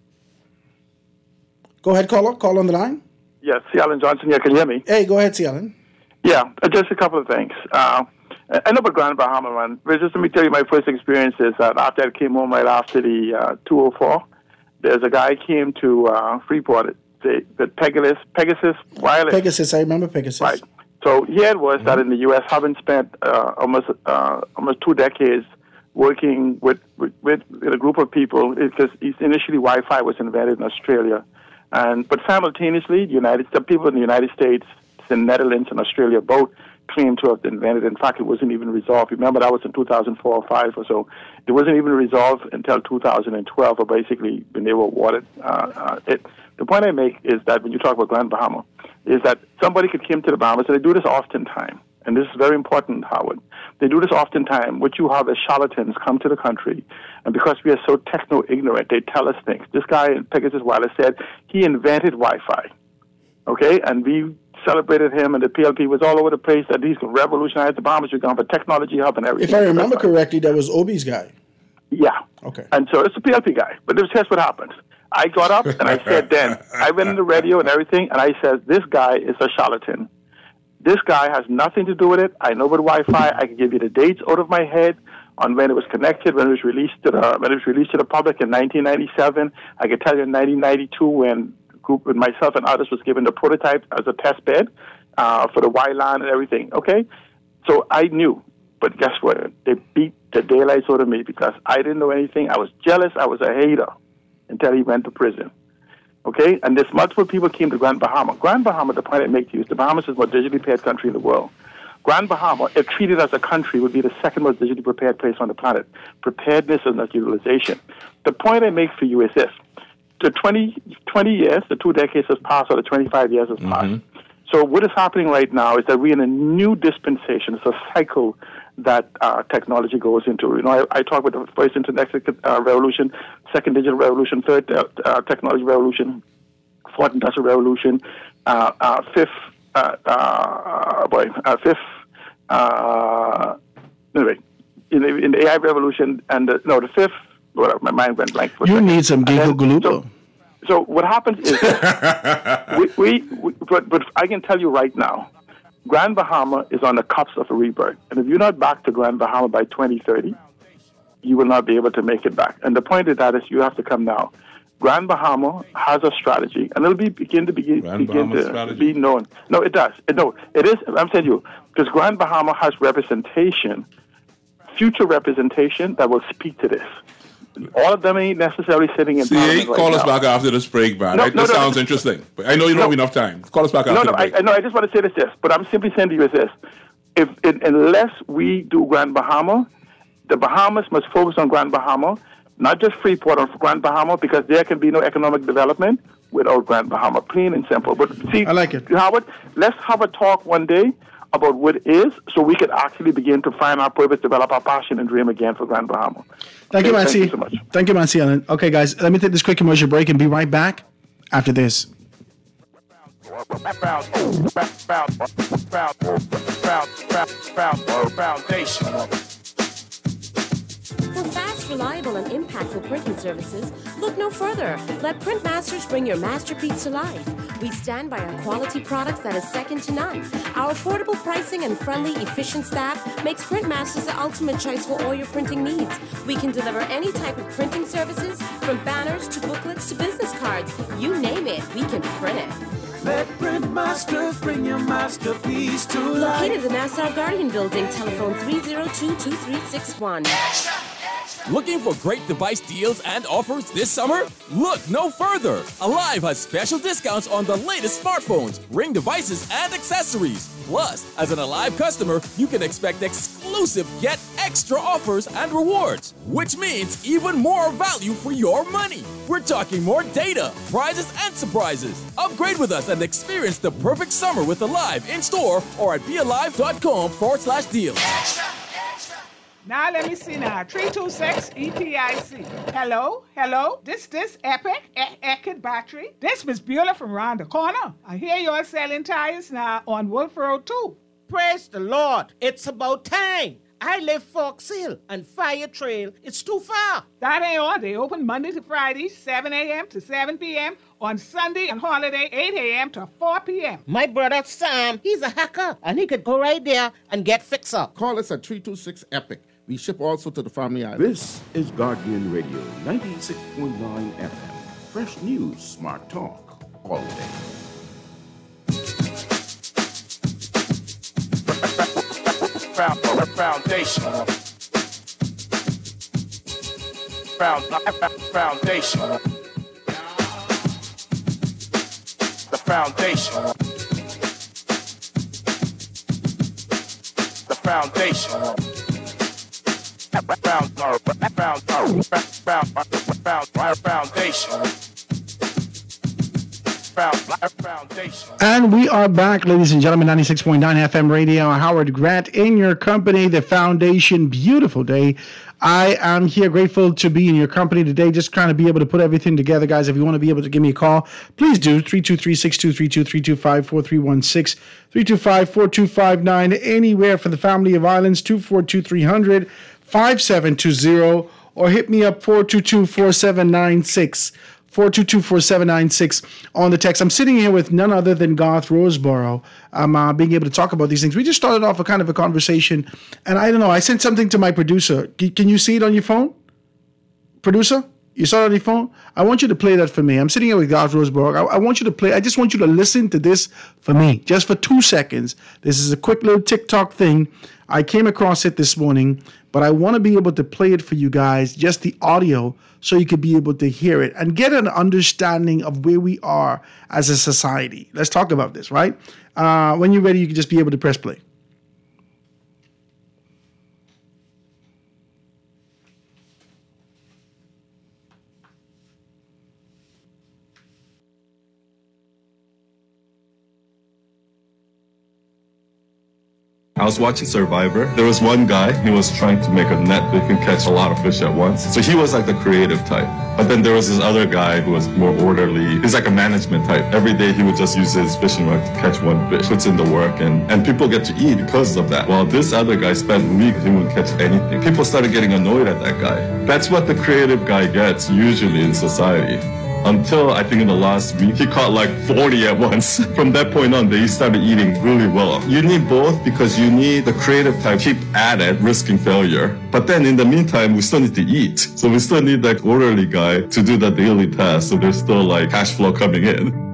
[SPEAKER 6] Go ahead, caller. Call on the line.
[SPEAKER 8] Yes, C. Allen Johnson here. Can you hear me?
[SPEAKER 6] Hey, go ahead, C. Allen.
[SPEAKER 8] Yeah, uh, just a couple of things. Uh, I know about Grand Bahama, man. But just let me tell you, my first experience is that after I came home right after the uh, two oh four, there's a guy came to uh, Freeport, the, the Pegasus, Pegasus Wireless.
[SPEAKER 6] Pegasus, I remember Pegasus.
[SPEAKER 8] Right. So here it was mm-hmm. that in the U S, having spent uh, almost uh, almost two decades working with, with, with a group of people, because initially Wi-Fi was invented in Australia, and but simultaneously, the United the people in the United States, the Netherlands, and Australia both claimed to have invented. In fact, it wasn't even resolved. Remember, that was in two thousand four or five or so. It wasn't even resolved until two thousand twelve, or basically when they were awarded uh, uh, it. The point I make is that when you talk about Grand Bahama, is that somebody could come to the Bahamas, and they do this oftentimes, and this is very important, Howard. They do this oftentimes. What you have is charlatans come to the country, and because we are so techno-ignorant, they tell us things. This guy in Pegasus Wireless said he invented Wi-Fi, okay, and we celebrated him, and the P L P was all over the place that he's going to revolutionize the Bahamas. We're going to have a technology hub and everything.
[SPEAKER 6] If I remember correctly, that was Obi's guy.
[SPEAKER 8] Yeah.
[SPEAKER 6] Okay.
[SPEAKER 8] And so it's a P L P guy. But this, here's what happens. I got up and I said then, I went on the radio and everything, and I said, this guy is a charlatan. This guy has nothing to do with it. I know about Wi-Fi. I can give you the dates out of my head on when it was connected, when it was released to the when it was released to the public in nineteen ninety-seven. I can tell you in nineteen ninety-two when group with myself and others was given the prototype as a test bed uh, for the Y LAN and everything. Okay, so I knew, but guess what? They beat the daylights out of me because I didn't know anything. I was jealous. I was a hater until he went to prison. Okay, and there's multiple people came to Grand Bahama. Grand Bahama, the point I make to you is the Bahamas is the most digitally prepared country in the world. Grand Bahama, if treated as a country, would be the second most digitally prepared place on the planet. Preparedness is not utilization. The point I make for you is this. The twenty, twenty years, the two decades has passed, or the twenty-five years has passed. Mm-hmm. So what is happening right now is that we're in a new dispensation. It's a cycle that uh, technology goes into. You know, I, I talk about the first internet uh, revolution, second digital revolution, third uh, uh, technology revolution, fourth industrial revolution, uh, uh, fifth, uh, uh, boy, uh, fifth, uh, anyway, in the, in the A I revolution, and the, no, the fifth. Well, my mind went blank. For
[SPEAKER 6] you
[SPEAKER 8] a
[SPEAKER 6] need some Ginkgo Galupo.
[SPEAKER 8] So, so what happens is, we, we, we but, but I can tell you right now, Grand Bahama is on the cusp of a rebirth. And if you're not back to Grand Bahama by twenty thirty, you will not be able to make it back. And the point of that is you have to come now. Grand Bahama has a strategy, and it'll be begin to begin, begin to strategy. be known. No, it does. It, no, it is. I'm telling you, because Grand Bahama has representation, future representation that will speak to this. All of them ain't necessarily sitting in
[SPEAKER 1] See,
[SPEAKER 8] Parliament
[SPEAKER 1] call
[SPEAKER 8] right
[SPEAKER 1] us
[SPEAKER 8] now.
[SPEAKER 1] back after this break, man.
[SPEAKER 8] No,
[SPEAKER 1] right?
[SPEAKER 8] no,
[SPEAKER 1] This
[SPEAKER 8] no,
[SPEAKER 1] sounds
[SPEAKER 8] no,
[SPEAKER 1] interesting. But I know you don't
[SPEAKER 8] no,
[SPEAKER 1] have enough time. Call us back after
[SPEAKER 8] no, no,
[SPEAKER 1] the break.
[SPEAKER 8] I, no, I just want to say this, this, but I'm simply saying to you is this. If, in, unless we do Grand Bahama, the Bahamas must focus on Grand Bahama, not just Freeport on Grand Bahama, because there can be no economic development without Grand Bahama, plain and simple. But see,
[SPEAKER 6] I like it.
[SPEAKER 8] Howard, let's have a talk one day about what it is, so we could actually begin to find our purpose, develop our passion, and dream again for Grand Bahama.
[SPEAKER 6] Thank
[SPEAKER 8] okay,
[SPEAKER 6] you,
[SPEAKER 8] Mancy.
[SPEAKER 6] Thank you
[SPEAKER 8] so much.
[SPEAKER 6] Thank you, Mancy Allen. Okay, guys, let me take this quick commercial break and be right back after this.
[SPEAKER 3] Foundation.
[SPEAKER 9] For fast, reliable, and impactful printing services, look no further. Let Printmasters bring your masterpiece to life. We stand by our quality products that is second to none. Our affordable pricing and friendly, efficient staff makes Printmasters the ultimate choice for all your printing needs. We can deliver any type of printing services, from banners to booklets to business cards. You name it, we can print it.
[SPEAKER 10] Let Print Masters bring your masterpiece to life.
[SPEAKER 9] Located in the Nassau Guardian Building, telephone three oh two, two three six one.
[SPEAKER 11] Looking for great device deals and offers this summer? Look no further. Alive has special discounts on the latest smartphones, Ring devices, and accessories. Plus, as an Alive customer, you can expect exclusive yet extra offers and rewards, which means even more value for your money. We're talking more data, prizes, and surprises. Upgrade with us and experience the perfect summer with Alive in store or at bealive.com forward slash deals.
[SPEAKER 12] Now let me see now. three two six E P I C. Hello? Hello? This this Epic? E- Epic Battery? This Miss Beulah from around the corner. I hear you're selling tires now on Wolf Road too.
[SPEAKER 13] Praise the Lord. It's about time. I live Fox Hill and Fire Trail. It's too far.
[SPEAKER 12] That ain't all. They open Monday to Friday, seven a.m. to seven p.m. On Sunday and holiday, eight a.m. to four p.m.
[SPEAKER 13] My brother Sam, he's a hacker, and he could go right there and get fixed up.
[SPEAKER 14] Call us at three two six EPIC. We ship also to the Family Island.
[SPEAKER 15] This is Guardian Radio, ninety-six point nine F M. Fresh news, smart talk, all day.
[SPEAKER 3] Foundation. Foundation. The foundation. The foundation.
[SPEAKER 6] And we are back, ladies and gentlemen, ninety-six point nine F M radio. Howard Grant in your company, the foundation. Beautiful day. I am here grateful to be in your company today, just trying to be able to put everything together, guys. If you want to be able to give me a call, please do. three two three, six two three two, three two five, four three one six, three two five, four two five nine, anywhere for the family of islands, two four two, three hundred, five seven two zero, or hit me up, four two two, four seven nine six, four two two, four seven nine six on the text. I'm sitting here with none other than Garth Roseborough. I'm uh, being able to talk about these things. We just started off a kind of a conversation, and I don't know, I sent something to my producer. C- can you see it on your phone? Producer? You saw it on your phone? I want you to play that for me. I'm sitting here with Garth Roseborough. I, I want you to play, I just want you to listen to this for me, just for two seconds. This is a quick little TikTok thing. I came across it this morning, but I want to be able to play it for you guys, just the audio, so you could be able to hear it and get an understanding of where we are as a society. Let's talk about this, right? Uh, when you're ready, you can just be able to press play.
[SPEAKER 16] I was watching Survivor. There was one guy, he was trying to make a net that can catch a lot of fish at once. So he was like the creative type. But then there was this other guy who was more orderly. He's like a management type. Every day he would just use his fishing rod to catch one fish, puts in the work, and, and people get to eat because of that. While this other guy spent weeks, he wouldn't catch anything. People started getting annoyed at that guy. That's what the creative guy gets usually in society. Until I think in the last week, he caught like forty at once. From that point on, he started eating really well. You need both because you need the creative type, keep at it, risking failure. But then in the meantime, we still need to eat. So we still need that orderly guy to do the daily task. So there's still like cash flow coming in.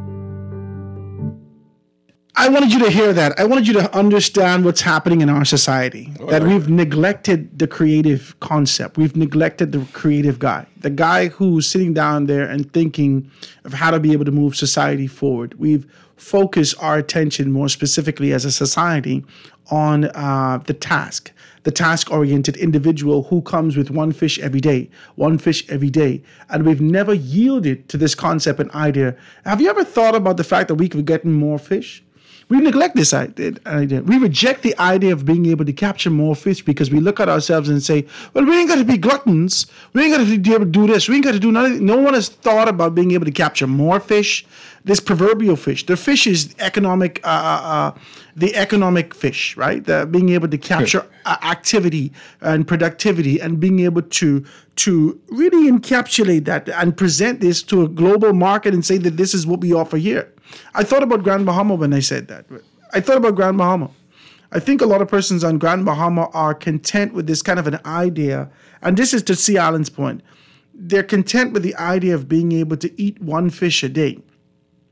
[SPEAKER 6] I wanted you to hear that. I wanted you to understand what's happening in our society. All that right. We've neglected the creative concept. We've neglected the creative guy. The guy who's sitting down there and thinking of how to be able to move society forward. We've focused our attention more specifically as a society on uh, the task. The task-oriented individual who comes with one fish every day, one fish every day. And we've never yielded to this concept and idea. Have you ever thought about the fact that we could get more fish? We neglect this idea. We reject the idea of being able to capture more fish because we look at ourselves and say, well, we ain't got to be gluttons. We ain't got to be able to do this. We ain't got to do nothing. No one has thought about being able to capture more fish. This proverbial fish. The fish is economic, uh, uh, the economic fish, right? The being able to capture uh, activity and productivity and being able to to really encapsulate that and present this to a global market and say that this is what we offer here. I thought about Grand Bahama when I said that. I thought about Grand Bahama. I think a lot of persons on Grand Bahama are content with this kind of an idea, and this is to C. Allen's point. They're content with the idea of being able to eat one fish a day.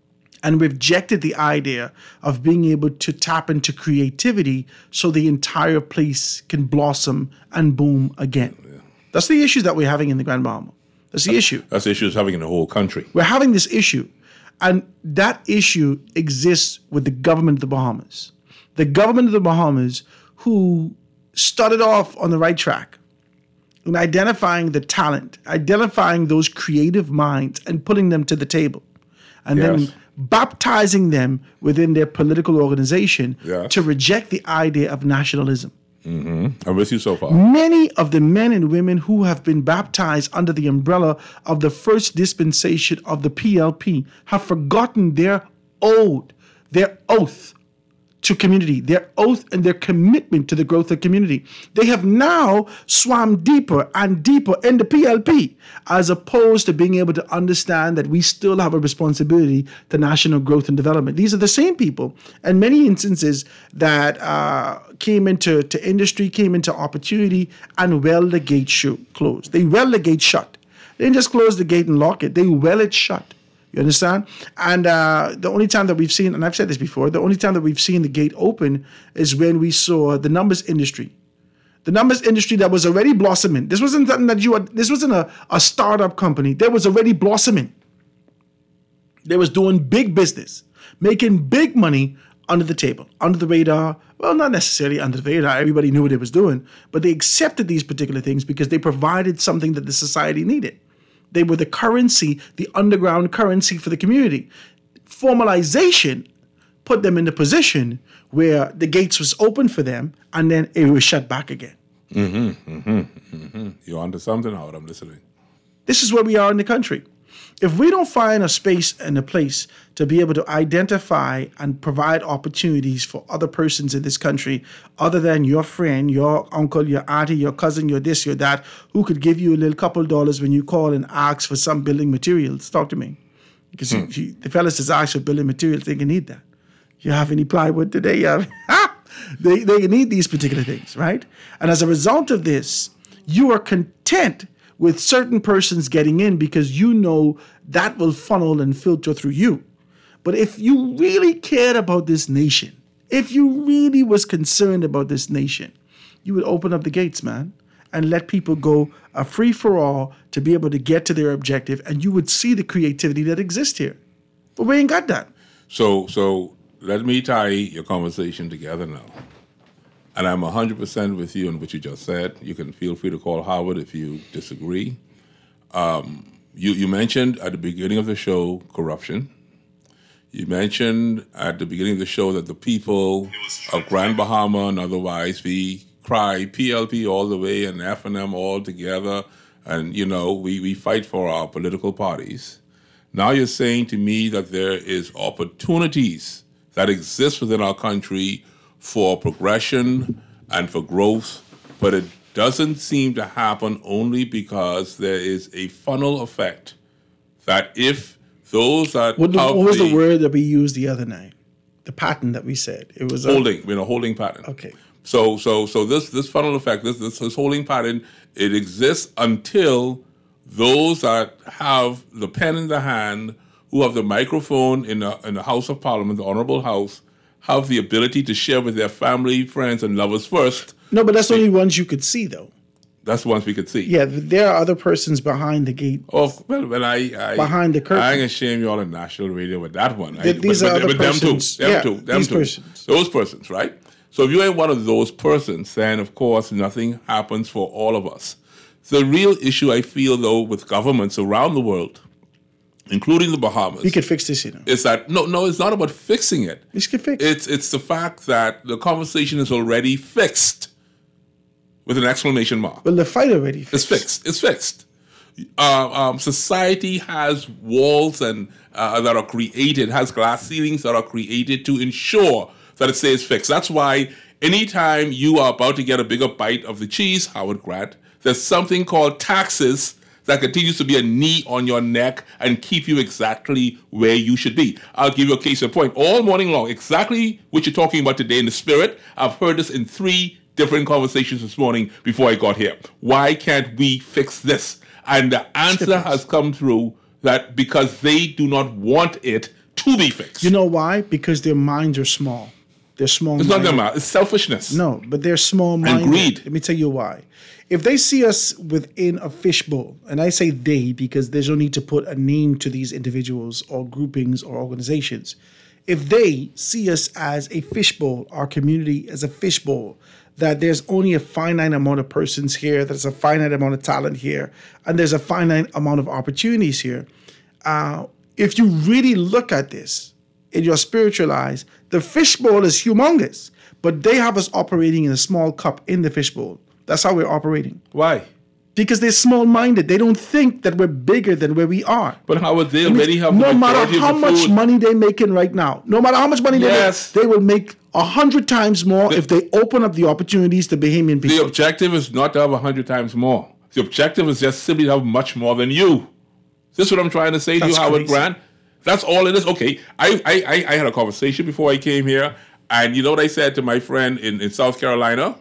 [SPEAKER 2] and rejected the idea of being able to tap into creativity so the entire place can blossom and boom again. Yeah. That's the issue that we're having in the Grand Bahama. That's the
[SPEAKER 1] that's,
[SPEAKER 2] issue.
[SPEAKER 1] That's the issue it's having in the whole country.
[SPEAKER 2] We're having this issue, and that issue exists with the government of the Bahamas. The government of the Bahamas, who started off on the right track in identifying the talent, identifying those creative minds and putting them to the table, and yes. then baptizing them within their political organization yes. to reject the idea of nationalism.
[SPEAKER 1] Mm-hmm. I'm with you so far.
[SPEAKER 2] Many of the men and women who have been baptized under the umbrella of the first dispensation of the P L P have forgotten their oath, their oath to community, their oath and their commitment to the growth of community. They have now swam deeper and deeper in the P L P, as opposed to being able to understand that we still have a responsibility to national growth and development. These are the same people, in many instances, that uh, came into to industry, came into opportunity, and well the gate sh- closed. They well the gate shut. They didn't just close the gate and lock it. They well it shut. You understand? And uh, the only time that we've seen, and I've said this before, the only time that we've seen the gate open is when we saw the numbers industry. The numbers industry that was already blossoming. This wasn't something that you had, this wasn't a, a startup company. They was already blossoming. They was doing big business, making big money under the table, under the radar. Well, not necessarily under the radar. Everybody knew what they was doing, but they accepted these particular things because they provided something that the society needed. They were the currency, the underground currency for the community. Formalization put them in the position where the gates was open for them and then it was shut back again.
[SPEAKER 1] Mm-hmm, mm-hmm, mm-hmm. You're onto something, Howard. I'm listening.
[SPEAKER 2] This is where we are in the country. If we don't find a space and a place to be able to identify and provide opportunities for other persons in this country, other than your friend, your uncle, your auntie, your cousin, your this, your that, who could give you a little couple dollars when you call and ask for some building materials, talk to me. Because hmm. you, you, the fellas just ask for building materials, they can need that. You have any plywood today? You have, they, they need these particular things, right? And as a result of this, you are content with certain persons getting in because you know that will funnel and filter through you. But if you really cared about this nation, if you really was concerned about this nation, you would open up the gates, man, and let people go a free-for-all to be able to get to their objective, and you would see the creativity that exists here. But we ain't got that.
[SPEAKER 1] So, so let me tie your conversation together now. And I'm one hundred percent with you on what you just said. You can feel free to call Howard if you disagree. Um, you, you mentioned at the beginning of the show corruption. You mentioned at the beginning of the show that the people of Grand Bahama and otherwise, we cry P L P all the way and F and M all together. And, you know, we, we fight for our political parties. Now you're saying to me that there is opportunities that exist within our country for progression and for growth, but it doesn't seem to happen only because there is a funnel effect that if those that
[SPEAKER 2] what, the, what was the, the word that we used the other night? The pattern that we said it was
[SPEAKER 1] holding, a, in a holding pattern.
[SPEAKER 2] Okay.
[SPEAKER 1] So, so, so this this funnel effect, this, this this holding pattern, it exists until those that have the pen in the hand, who have the microphone in the in the House of Parliament, the Honourable House, have the ability to share with their family, friends, and lovers first.
[SPEAKER 2] No, but that's the only ones you could see, though.
[SPEAKER 1] That's the ones we could see.
[SPEAKER 2] Yeah, there are other persons behind the gate.
[SPEAKER 1] Oh, well, well I, I
[SPEAKER 2] behind the curtain.
[SPEAKER 1] I ain't gonna shame you all on national radio with that one.
[SPEAKER 2] The, these
[SPEAKER 1] I,
[SPEAKER 2] are
[SPEAKER 1] but,
[SPEAKER 2] other
[SPEAKER 1] but
[SPEAKER 2] persons.
[SPEAKER 1] Them too. Them
[SPEAKER 2] yeah,
[SPEAKER 1] too. Them
[SPEAKER 2] these
[SPEAKER 1] too.
[SPEAKER 2] persons.
[SPEAKER 1] Those persons, right? So if you ain't one of those persons, then of course nothing happens for all of us. The real issue I feel, though, with governments around the world, including the Bahamas,
[SPEAKER 2] we could fix this, you know.
[SPEAKER 1] Is that no, no? It's not about fixing it.
[SPEAKER 2] This can fix.
[SPEAKER 1] It's it's the fact that the conversation is already fixed, with an exclamation mark.
[SPEAKER 2] Well, the fight already fixed.
[SPEAKER 1] It's fixed. It's fixed. Uh, um, society has walls and uh, that are created, has glass ceilings that are created to ensure that it stays fixed. That's why anytime you are about to get a bigger bite of the cheese, Howard Grant, there's something called taxes that continues to be a knee on your neck and keep you exactly where you should be. I'll give you a case in point. All morning long, exactly what you're talking about today in the spirit, I've heard this in three different conversations this morning before I got here. Why can't we fix this? And the answer has come through that because they do not want it to be fixed.
[SPEAKER 6] You know why? Because their minds are small. They're small.
[SPEAKER 1] It's not their mind. It's selfishness.
[SPEAKER 6] No, but they're small minded.
[SPEAKER 1] And greed.
[SPEAKER 6] Let me tell you why. If they see us within a fishbowl, and I say they because there's no need to put a name to these individuals or groupings or organizations. If they see us as a fishbowl, our community as a fishbowl, that there's only a finite amount of persons here, there's a finite amount of talent here, and there's a finite amount of opportunities here. Uh, if you really look at this in your spiritual eyes, the fishbowl is humongous, but they have us operating in a small cup in the fishbowl. That's how we're operating.
[SPEAKER 1] Why?
[SPEAKER 6] Because they're small-minded. They don't think that we're bigger than where we are.
[SPEAKER 1] But how would they
[SPEAKER 6] I mean,
[SPEAKER 1] already have
[SPEAKER 6] no
[SPEAKER 1] the
[SPEAKER 6] matter
[SPEAKER 1] majority
[SPEAKER 6] how
[SPEAKER 1] of the
[SPEAKER 6] much
[SPEAKER 1] food?
[SPEAKER 6] money they're making right now, no matter how much money
[SPEAKER 1] Yes.
[SPEAKER 6] they make, they will make a hundred times more the, if they open up the opportunities to Bahamian people.
[SPEAKER 1] The objective is not to have a hundred times more. The objective is just simply to have much more than you. This is what I'm trying to say to
[SPEAKER 6] That's
[SPEAKER 1] you, Howard
[SPEAKER 6] crazy.
[SPEAKER 1] Grant. That's all it is. Okay, I, I, I, I had a conversation before I came here, and you know what I said to my friend in, in South Carolina?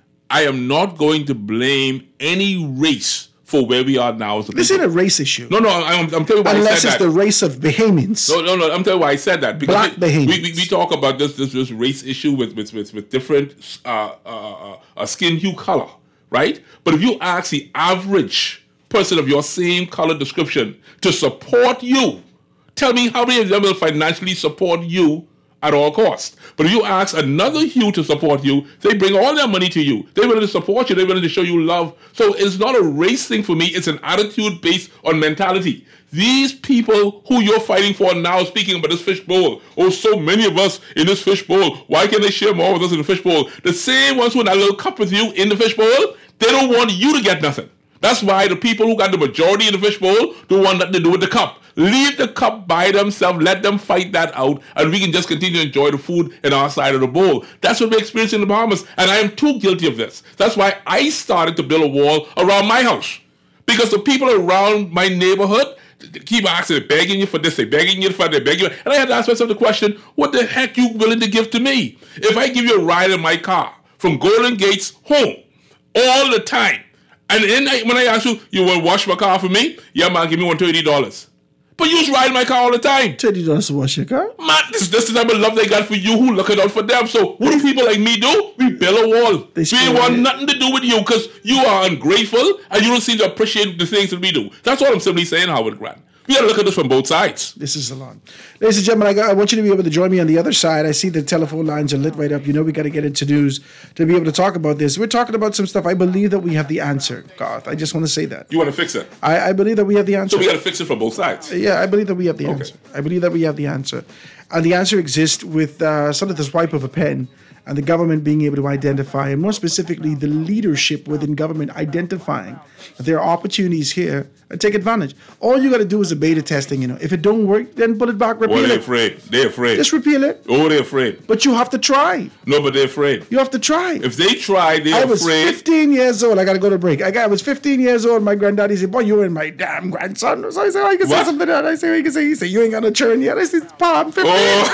[SPEAKER 1] I am not going to blame any race for where we are now. As a
[SPEAKER 6] This
[SPEAKER 1] people.
[SPEAKER 6] isn't a race issue.
[SPEAKER 1] No, no, I'm, I'm telling you why
[SPEAKER 6] Unless
[SPEAKER 1] I
[SPEAKER 6] it's
[SPEAKER 1] said that.
[SPEAKER 6] the race of Bahamians.
[SPEAKER 1] No, no, no. I'm telling you why I said that. Because
[SPEAKER 6] Black
[SPEAKER 1] we, we,
[SPEAKER 6] Bahamians.
[SPEAKER 1] we, we talk about this this, this race issue with with, with, with different uh, uh, uh, skin hue color, right? But if you ask the average person of your same color description to support you, tell me how many of them will financially support you at all costs. But if you ask another hue to support you, they bring all their money to you. They're willing to support you. They're willing to show you love. So it's not a race thing for me. It's an attitude based on mentality. These people who you're fighting for now, speaking about this fishbowl, oh, so many of us in this fishbowl, why can't they share more with us in the fishbowl? The same ones who in that little cup with you in the fishbowl, they don't want you to get nothing. That's why the people who got the majority in the fishbowl don't want nothing to do with the cup. Leave the cup by themselves. Let them fight that out, and we can just continue to enjoy the food in our side of the bowl. That's what we experience in the Bahamas, and I am too guilty of this. That's why I started to build a wall around my house, because the people around my neighborhood keep asking, begging you for this, they begging you for that, they begging you. And I had to ask myself the question, what the heck you willing to give to me? If I give you a ride in my car from Golden Gates home all the time, and then I, when I ask you, you want to wash my car for me? Yeah, man, give me one hundred thirty dollars. But you just ride my car all the time.
[SPEAKER 6] thirty dollars to wash your car?
[SPEAKER 1] Man, this, this is the type of love they got for you who looking out for them. So what do people like me do? We build a wall.
[SPEAKER 6] They
[SPEAKER 1] we ain't
[SPEAKER 6] it.
[SPEAKER 1] want nothing to do with you because you are ungrateful and you don't seem to appreciate the things that we do. That's all I'm simply saying, Howard Grant. We got to look at this from both sides.
[SPEAKER 6] This is a lot. Ladies and gentlemen, I, got, I want you to be able to join me on the other side. I see the telephone lines are lit right up. You know we got to get into news to be able to talk about this. We're talking about some stuff. I believe that we have the answer, Garth. I just want to say that.
[SPEAKER 1] You want to fix it?
[SPEAKER 6] I, I believe that we have the answer.
[SPEAKER 1] So we got to fix it from both sides.
[SPEAKER 6] Yeah, I believe that we have the
[SPEAKER 1] Okay.
[SPEAKER 6] answer. I believe that we have the answer. And the answer exists with uh, sort of the swipe of a pen and the government being able to identify, and more specifically, the leadership within government identifying that there are opportunities here and take advantage. All you got to do is a beta testing. You know, if it don't work, then put it back, repeal
[SPEAKER 1] Oh, they're
[SPEAKER 6] it.
[SPEAKER 1] afraid. They're afraid.
[SPEAKER 6] Just repeal it.
[SPEAKER 1] Oh, they're afraid.
[SPEAKER 6] But you have to try.
[SPEAKER 1] No, but they're afraid.
[SPEAKER 6] You have to try.
[SPEAKER 1] If they try, they're
[SPEAKER 6] I was
[SPEAKER 1] afraid.
[SPEAKER 6] fifteen years old. I got to go to break. I, got, I was fifteen years old. My granddaddy said, boy, you ain't my damn grandson. So I said, oh, you can say
[SPEAKER 1] What?
[SPEAKER 6] something to that. I said, you can say, he said, you ain't got no churn yet. I said, Pa, I'm fifteen.
[SPEAKER 1] Oh.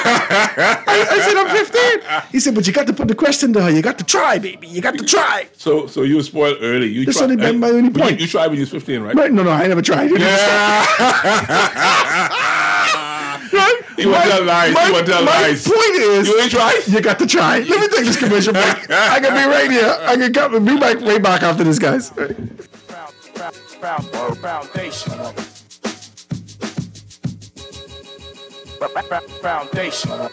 [SPEAKER 6] I, I said, I'm fifteen. He said, but you got to put the question to her. You got to try, baby. You got to try.
[SPEAKER 1] So, so you were spoiled early. You
[SPEAKER 6] That's
[SPEAKER 1] tried,
[SPEAKER 6] only been my only
[SPEAKER 1] but you-
[SPEAKER 6] point.
[SPEAKER 1] You, tried when you was fifteen, right?
[SPEAKER 6] Right? No, no, I never tried. Right?
[SPEAKER 1] You want to tell lies.
[SPEAKER 6] My,
[SPEAKER 1] You want to tell
[SPEAKER 6] my
[SPEAKER 1] lies.
[SPEAKER 6] point is,
[SPEAKER 1] You ain't tried?
[SPEAKER 6] You got to try. Let me take this commercial break. I can be right here. I can come be back way back after this, guys.
[SPEAKER 3] Foundation. Foundation.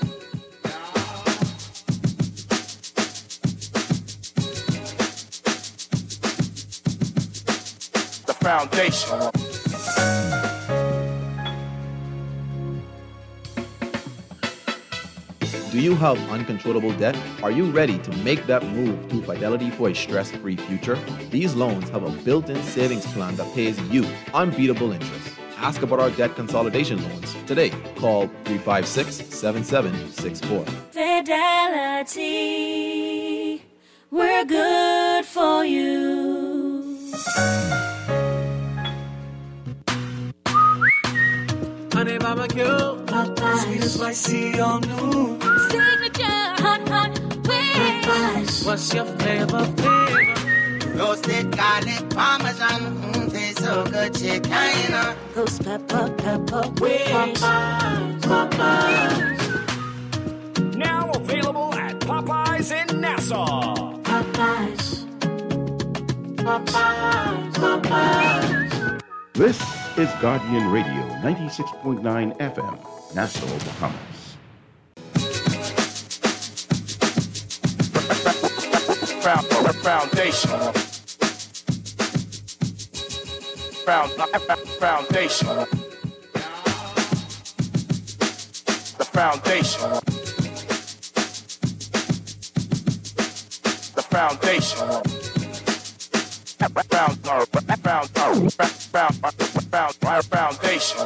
[SPEAKER 3] The foundation.
[SPEAKER 17] Do you have uncontrollable debt? Are you ready to make that move to Fidelity for a stress-free future? These loans have a built-in savings plan that pays you unbeatable interest. Ask about our debt consolidation loans today. Call three five six, seven seven six four.
[SPEAKER 18] Fidelity, we're good for you.
[SPEAKER 10] Honey barbecue, Popeyes, sweet and spicy, all new.
[SPEAKER 18] Signature hot, hot wings.
[SPEAKER 10] What's your flavor, flavor?
[SPEAKER 19] Roasted garlic parmesan, mm, tastes so good, chicken.
[SPEAKER 18] Ghost pepper, pepper wings. Popeyes.
[SPEAKER 10] Now available at Popeyes in Nassau.
[SPEAKER 18] Popeyes. Popeyes. Popeyes.
[SPEAKER 15] This is Guardian Radio, ninety-six point nine F M, Nassau, Bahamas.
[SPEAKER 3] Foundation. Foundation. The foundation. The foundation. Foundation.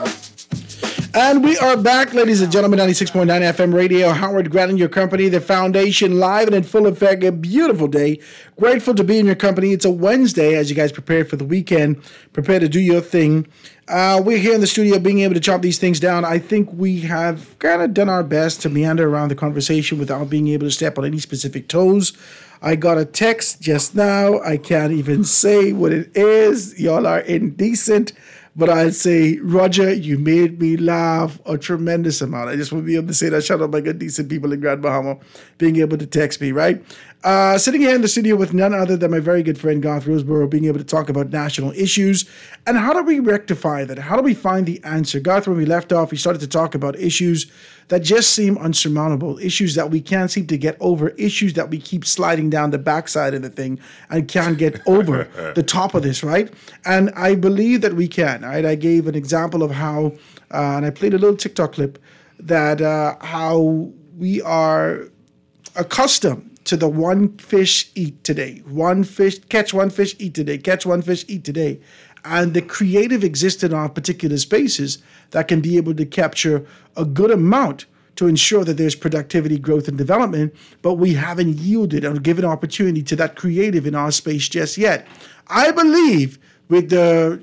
[SPEAKER 6] And we are back, ladies and gentlemen, ninety-six point nine F M radio. Howard Grant in your company, the foundation live and in full effect. A beautiful day. Grateful to be in your company. It's a Wednesday as you guys prepare for the weekend. Prepare to do your thing. Uh, we're here in the studio being able to chop these things down. I think we have kind of done our best to meander around the conversation without being able to step on any specific toes. I got a text just now. I can't even say what it is. Y'all are indecent. But I'd say, Roger, you made me laugh a tremendous amount. I just want to be able to say that. Shout out my good, decent people in Grand Bahama being able to text me, right? Uh, sitting here in the studio with none other than my very good friend, Garth Roseborough, being able to talk about national issues. And how do we rectify that? How do we find the answer? Garth, when we left off, we started to talk about issues that just seem unsurmountable, issues that we can't seem to get over, issues that we keep sliding down the backside of the thing and can't get over the top of this, right? And I believe that we can, right? I gave an example of how, uh, and I played a little TikTok clip, that uh, how we are accustomed to the one fish, eat today. One fish, catch one fish, eat today. Catch one fish, eat today. And the creative exists in our particular spaces that can be able to capture a good amount to ensure that there's productivity, growth, and development, but we haven't yielded or given opportunity to that creative in our space just yet. I believe with the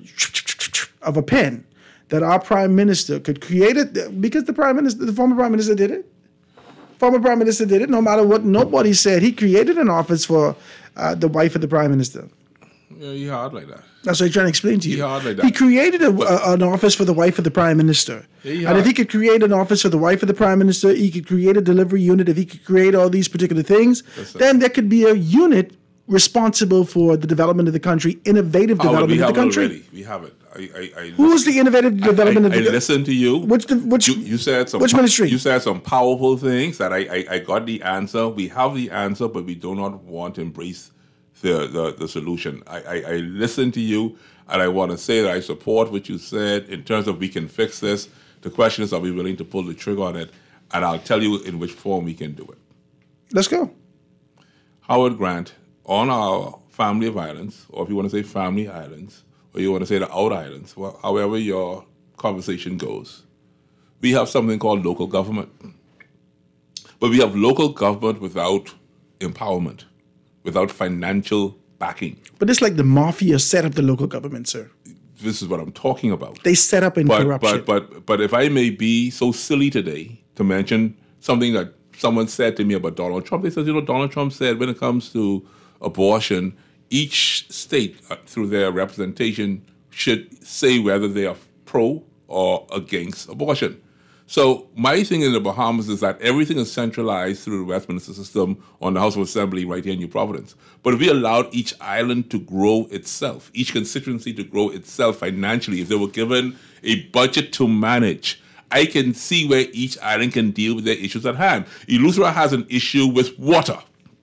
[SPEAKER 6] of a pen that our prime minister could create it, because the prime minister, the former prime minister did it. Former prime minister did it. No matter what nobody said, he created an office for uh, the wife of the prime minister.
[SPEAKER 1] Yeah, he hard like that.
[SPEAKER 6] That's what I'm trying to explain to you.
[SPEAKER 1] He hard like that.
[SPEAKER 6] He created a, a, an office for the wife of the prime minister.
[SPEAKER 1] Yeah,
[SPEAKER 6] and if he could create an office for the wife of the prime minister, he could create a delivery unit. If he could create all these particular things, then there could be a unit responsible for the development of the country, innovative
[SPEAKER 1] Howard,
[SPEAKER 6] development
[SPEAKER 1] we
[SPEAKER 6] of
[SPEAKER 1] have
[SPEAKER 6] the
[SPEAKER 1] it
[SPEAKER 6] country.
[SPEAKER 1] already. We have it. I, I, I
[SPEAKER 6] Who's the innovative development
[SPEAKER 1] I,
[SPEAKER 6] of
[SPEAKER 1] I,
[SPEAKER 6] the
[SPEAKER 1] I listened to you.
[SPEAKER 6] Which the, which
[SPEAKER 1] you, you said some
[SPEAKER 6] which ministry?
[SPEAKER 1] You said some powerful things that I, I, I got the answer. We have the answer, but we do not want to embrace the, the, the solution. I, I, I listened to you, and I want to say that I support what you said in terms of we can fix this. The question is, are we willing to pull the trigger on it? And I'll tell you in which form we can do it.
[SPEAKER 6] Let's go.
[SPEAKER 1] Howard Grant, on our family of islands, or if you want to say family islands, or you want to say the out islands, well, however your conversation goes, we have something called local government. But we have local government without empowerment, without financial backing.
[SPEAKER 6] But it's like the mafia set up the local government, sir.
[SPEAKER 1] This is what I'm talking about.
[SPEAKER 6] They set up in
[SPEAKER 1] but,
[SPEAKER 6] corruption.
[SPEAKER 1] But, but, but if I may be so silly today to mention something that someone said to me about Donald Trump, they said, you know, Donald Trump said when it comes to abortion, each state, uh, through their representation, should say whether they are pro or against abortion. So my thing in the Bahamas is that everything is centralized through the Westminster system on the House of Assembly right here in New Providence. But if we allowed each island to grow itself, each constituency to grow itself financially, if they were given a budget to manage, I can see where each island can deal with their issues at hand. Eleuthera has an issue with water.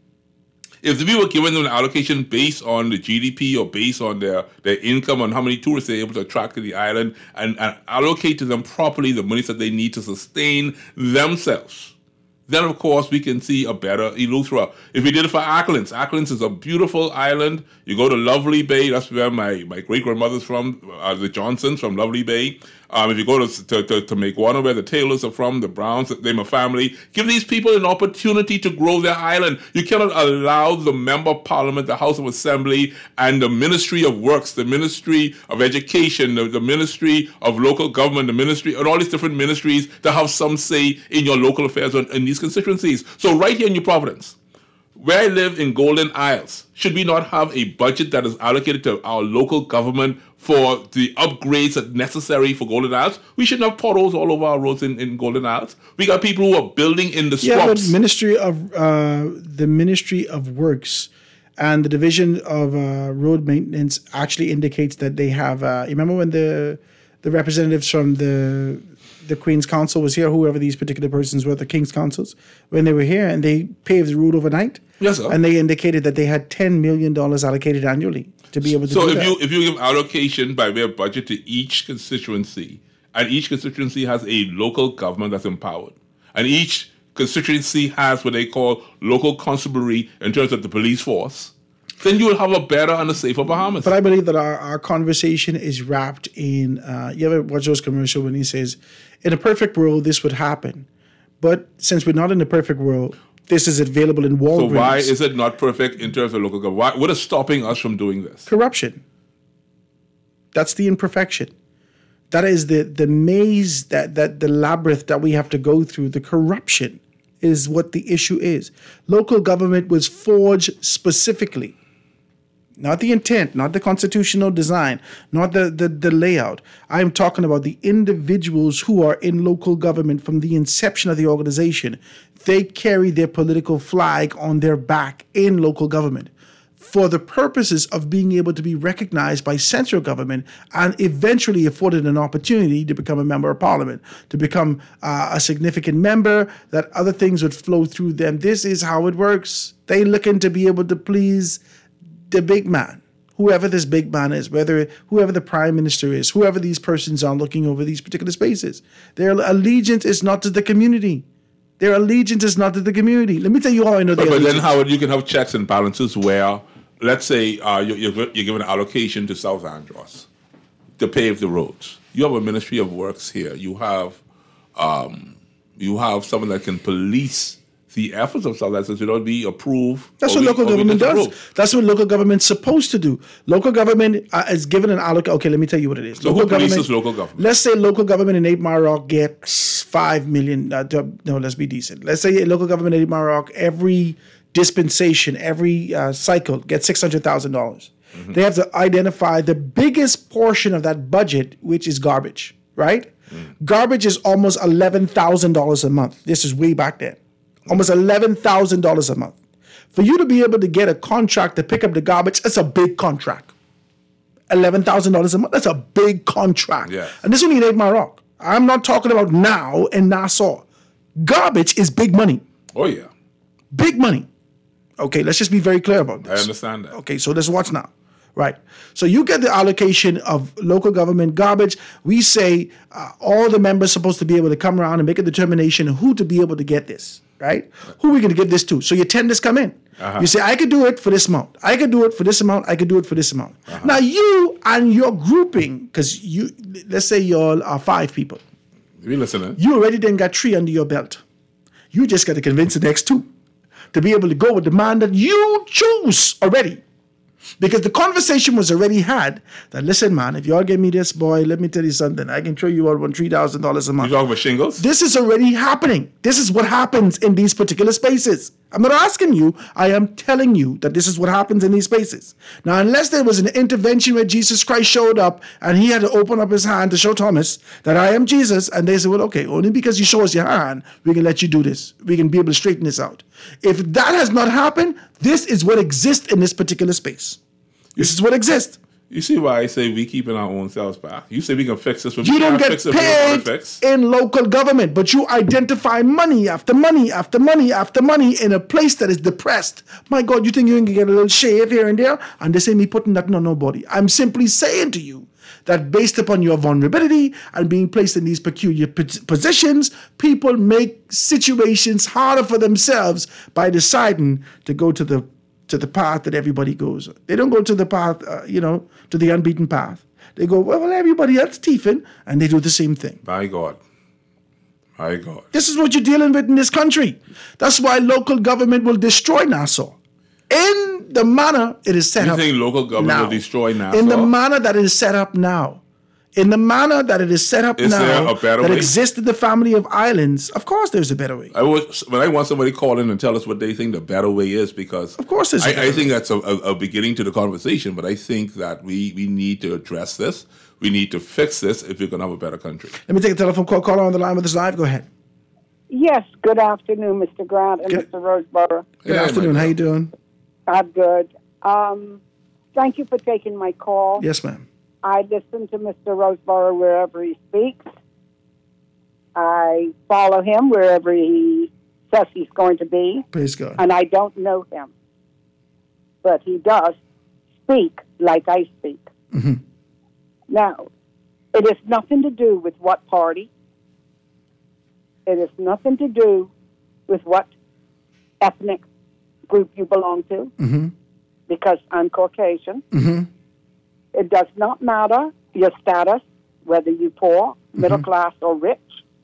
[SPEAKER 1] If we were given them an allocation based on the G D P or based on their, their income, on how many tourists they're able to attract to the island, and, and allocate to them properly the monies that they need to sustain themselves, then of course we can see a better Eleuthera. If we did it for Acklins, Acklins is a beautiful island. You go to Lovely Bay, that's where my, my great-grandmother's from, uh, the Johnsons from Lovely Bay. Um, if you go to, to, to, to Makewana, where the Taylors are from, the Browns, they're a family, give these people an opportunity to grow their island. You cannot allow the Member of Parliament, the House of Assembly, and the Ministry of Works, the Ministry of Education, the, the Ministry of Local Government, the Ministry, and all these different ministries to have some say in your local affairs in, in these constituencies. So right here in New Providence, where I live in Golden Isles, should we not have a budget that is allocated to our local government for the upgrades that necessary for Golden Isles. We shouldn't have potholes all over our roads in, in Golden Isles. We got people who are building in the
[SPEAKER 6] Yeah,
[SPEAKER 1] swamps.
[SPEAKER 6] but Ministry of uh, the Ministry of Works and the Division of uh, Road Maintenance actually indicates that they have. Uh, you remember when the the representatives from the the Queen's Council was here, whoever these particular persons were, the King's Councils, when they were here and they paved the road overnight.
[SPEAKER 1] Yes, sir.
[SPEAKER 6] And they indicated that they had ten million dollars allocated annually to be able to
[SPEAKER 1] so
[SPEAKER 6] do
[SPEAKER 1] if
[SPEAKER 6] that.
[SPEAKER 1] you if you give allocation by way of budget to each constituency, and each constituency has a local government that's empowered, and each constituency has what they call local constabulary in terms of the police force, then you will have a better and a safer Bahamas.
[SPEAKER 6] But I believe that our, our conversation is wrapped in, uh, you ever watch those commercials when he says, in a perfect world, this would happen. But since we're not in a perfect world, this is available in Walgreens.
[SPEAKER 1] So why is it not perfect in terms of local government? Why, what is stopping us from doing this?
[SPEAKER 6] Corruption. That's the imperfection. That is the, the maze, that, that the labyrinth that we have to go through. The corruption is what the issue is. Local government was forged specifically. Not the intent, not the constitutional design, not the, the, the layout. I'm talking about the individuals who are in local government from the inception of the organization. They carry their political flag on their back in local government for the purposes of being able to be recognized by central government and eventually afforded an opportunity to become a member of parliament, to become uh, a significant member, that other things would flow through them. This is how it works. They looking to be able to please the big man, whoever this big man is, whether whoever the prime minister is, whoever these persons are looking over these particular spaces. Their allegiance is not to the community. Their allegiance is not to the community. Let me tell you how I know
[SPEAKER 1] But,
[SPEAKER 6] their
[SPEAKER 1] but then,
[SPEAKER 6] allegiance.
[SPEAKER 1] Howard, you can have checks and balances where, let's say, uh, you're, you're, you're given an allocation to South Andros to pave the roads. You have a Ministry of Works here. You have, um, you have someone that can police the efforts of South Andros. You know, be approved.
[SPEAKER 6] That's
[SPEAKER 1] or
[SPEAKER 6] what
[SPEAKER 1] be-
[SPEAKER 6] local
[SPEAKER 1] or be
[SPEAKER 6] government does.
[SPEAKER 1] disapproved.
[SPEAKER 6] That's what local government's supposed to do. Local government uh, is given an allocation. Okay, let me tell you what it is.
[SPEAKER 1] So who polices local government?
[SPEAKER 6] Let's say local government in Eight Mile Rock gets five million. Uh, to- no, let's be decent. Let's say local government in Eight Mile Rock every dispensation, every uh, cycle gets six hundred thousand dollars.
[SPEAKER 1] Mm-hmm.
[SPEAKER 6] They have to identify the biggest portion of that budget, which is garbage. Right?
[SPEAKER 1] Mm.
[SPEAKER 6] Garbage is almost eleven thousand dollars a month. This is way back then. Almost eleven thousand dollars a month. For you to be able to get a contract to pick up the garbage, that's a big contract. eleven thousand dollars a month, that's a big contract.
[SPEAKER 1] Yeah.
[SPEAKER 6] And this only in Eight Mile Rock. I'm not talking about now in Nassau. Garbage is big money.
[SPEAKER 1] Oh, yeah.
[SPEAKER 6] Big money. Okay, let's just be very clear about this.
[SPEAKER 1] I understand that.
[SPEAKER 6] Okay, so let's watch now. Right. So you get the allocation of local government garbage. We say uh, all the members supposed to be able to come around and make a determination who to be able to get this. Right? Who are we going to give this to? So your tenders come in.
[SPEAKER 1] Uh-huh.
[SPEAKER 6] You say, I could do it for this amount. I could do it for this amount. I could do it for this amount.
[SPEAKER 1] Uh-huh.
[SPEAKER 6] Now you and your grouping, because you, let's say you all are five people.
[SPEAKER 1] We listening.
[SPEAKER 6] You already then got three under your belt. You just got to convince the next two to be able to go with the man that you choose already. Because the conversation was already had that, listen, man, if y'all give me this, boy, let me tell you something. I can throw you out one three thousand dollars a month.
[SPEAKER 1] You talking about shingles?
[SPEAKER 6] This is already happening. This is what happens in these particular spaces. I'm not asking you. I am telling you that this is what happens in these spaces. Now, unless there was an intervention where Jesus Christ showed up and he had to open up his hand to show Thomas that I am Jesus, and they said, well, okay, only because you show us your hand, we can let you do this. We can be able to straighten this out. If that has not happened, this is what exists in this particular space. This is what exists.
[SPEAKER 1] You see why I say we keeping our own selves back? You say we can fix this. But
[SPEAKER 6] You
[SPEAKER 1] we
[SPEAKER 6] don't
[SPEAKER 1] can't
[SPEAKER 6] get
[SPEAKER 1] fix it, we don't wanna
[SPEAKER 6] paid
[SPEAKER 1] fix.
[SPEAKER 6] in local government, but you identify money after money after money after money in a place that is depressed. My God, you think you can get a little shave here and there? And they say me putting nothing on nobody. I'm simply saying to you that based upon your vulnerability and being placed in these peculiar p- positions, people make situations harder for themselves by deciding to go to the to the path that everybody goes. They don't go to the path, uh, you know, to the unbeaten path. They go, well, well, everybody else teething, and they do the same thing.
[SPEAKER 1] My God. My God.
[SPEAKER 6] This is what you're dealing with in this country. That's why local government will destroy Nassau. In the manner it is set
[SPEAKER 1] You
[SPEAKER 6] up
[SPEAKER 1] think local government
[SPEAKER 6] now.
[SPEAKER 1] will destroy Nassau?
[SPEAKER 6] In the manner that it is set up now. In the manner that it is set up
[SPEAKER 1] Is there
[SPEAKER 6] now,
[SPEAKER 1] a better
[SPEAKER 6] that
[SPEAKER 1] way?
[SPEAKER 6] exists in the family of islands, of course there's a better way.
[SPEAKER 1] I was, when I want somebody to call in and tell us what they think the better way is, because
[SPEAKER 6] of course there's a
[SPEAKER 1] I,
[SPEAKER 6] better
[SPEAKER 1] I think that's a, a, a beginning to the conversation, but I think that we, we need to address this. We need to fix this if we're going to have a better country.
[SPEAKER 6] Let me take a telephone call. Caller on the line with us live. Go ahead.
[SPEAKER 20] Yes, good afternoon, Mister Grant and
[SPEAKER 6] Good-
[SPEAKER 20] Mister Roseborough.
[SPEAKER 6] Good afternoon. How you doing?
[SPEAKER 20] I'm good. Um, thank you for taking my call.
[SPEAKER 6] Yes, ma'am.
[SPEAKER 20] I listen to Mister Roseborough wherever he speaks. I follow him wherever he says he's going to be.
[SPEAKER 6] Praise God.
[SPEAKER 20] And I don't know him. But he does speak like I speak.
[SPEAKER 6] Mm-hmm.
[SPEAKER 20] Now, it has nothing to do with what party. It has nothing to do with what ethnic group you belong to,
[SPEAKER 6] Mm-hmm.
[SPEAKER 20] because I'm Caucasian.
[SPEAKER 6] Mm-hmm.
[SPEAKER 20] It does not matter your status, whether you're poor, middle
[SPEAKER 6] Mm-hmm.
[SPEAKER 20] class, or rich.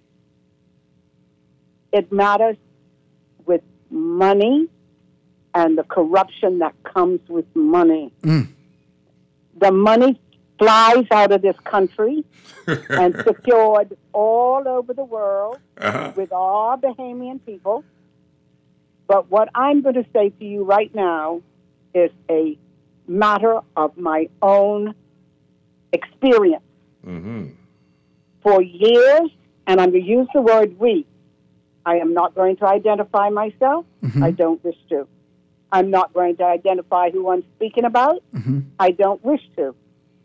[SPEAKER 20] It matters with money and the corruption that comes with money.
[SPEAKER 6] Mm.
[SPEAKER 20] The money flies out of this country and secured all over the world
[SPEAKER 1] Uh-huh.
[SPEAKER 20] with all Bahamian people. But what I'm going to say to you right now is a matter of my own experience.
[SPEAKER 1] Mm-hmm.
[SPEAKER 20] For years, and I'm going to use the word we, I am not going to identify myself.
[SPEAKER 6] Mm-hmm.
[SPEAKER 20] I don't wish to. I'm not going to identify who I'm speaking about.
[SPEAKER 6] Mm-hmm.
[SPEAKER 20] I don't wish to.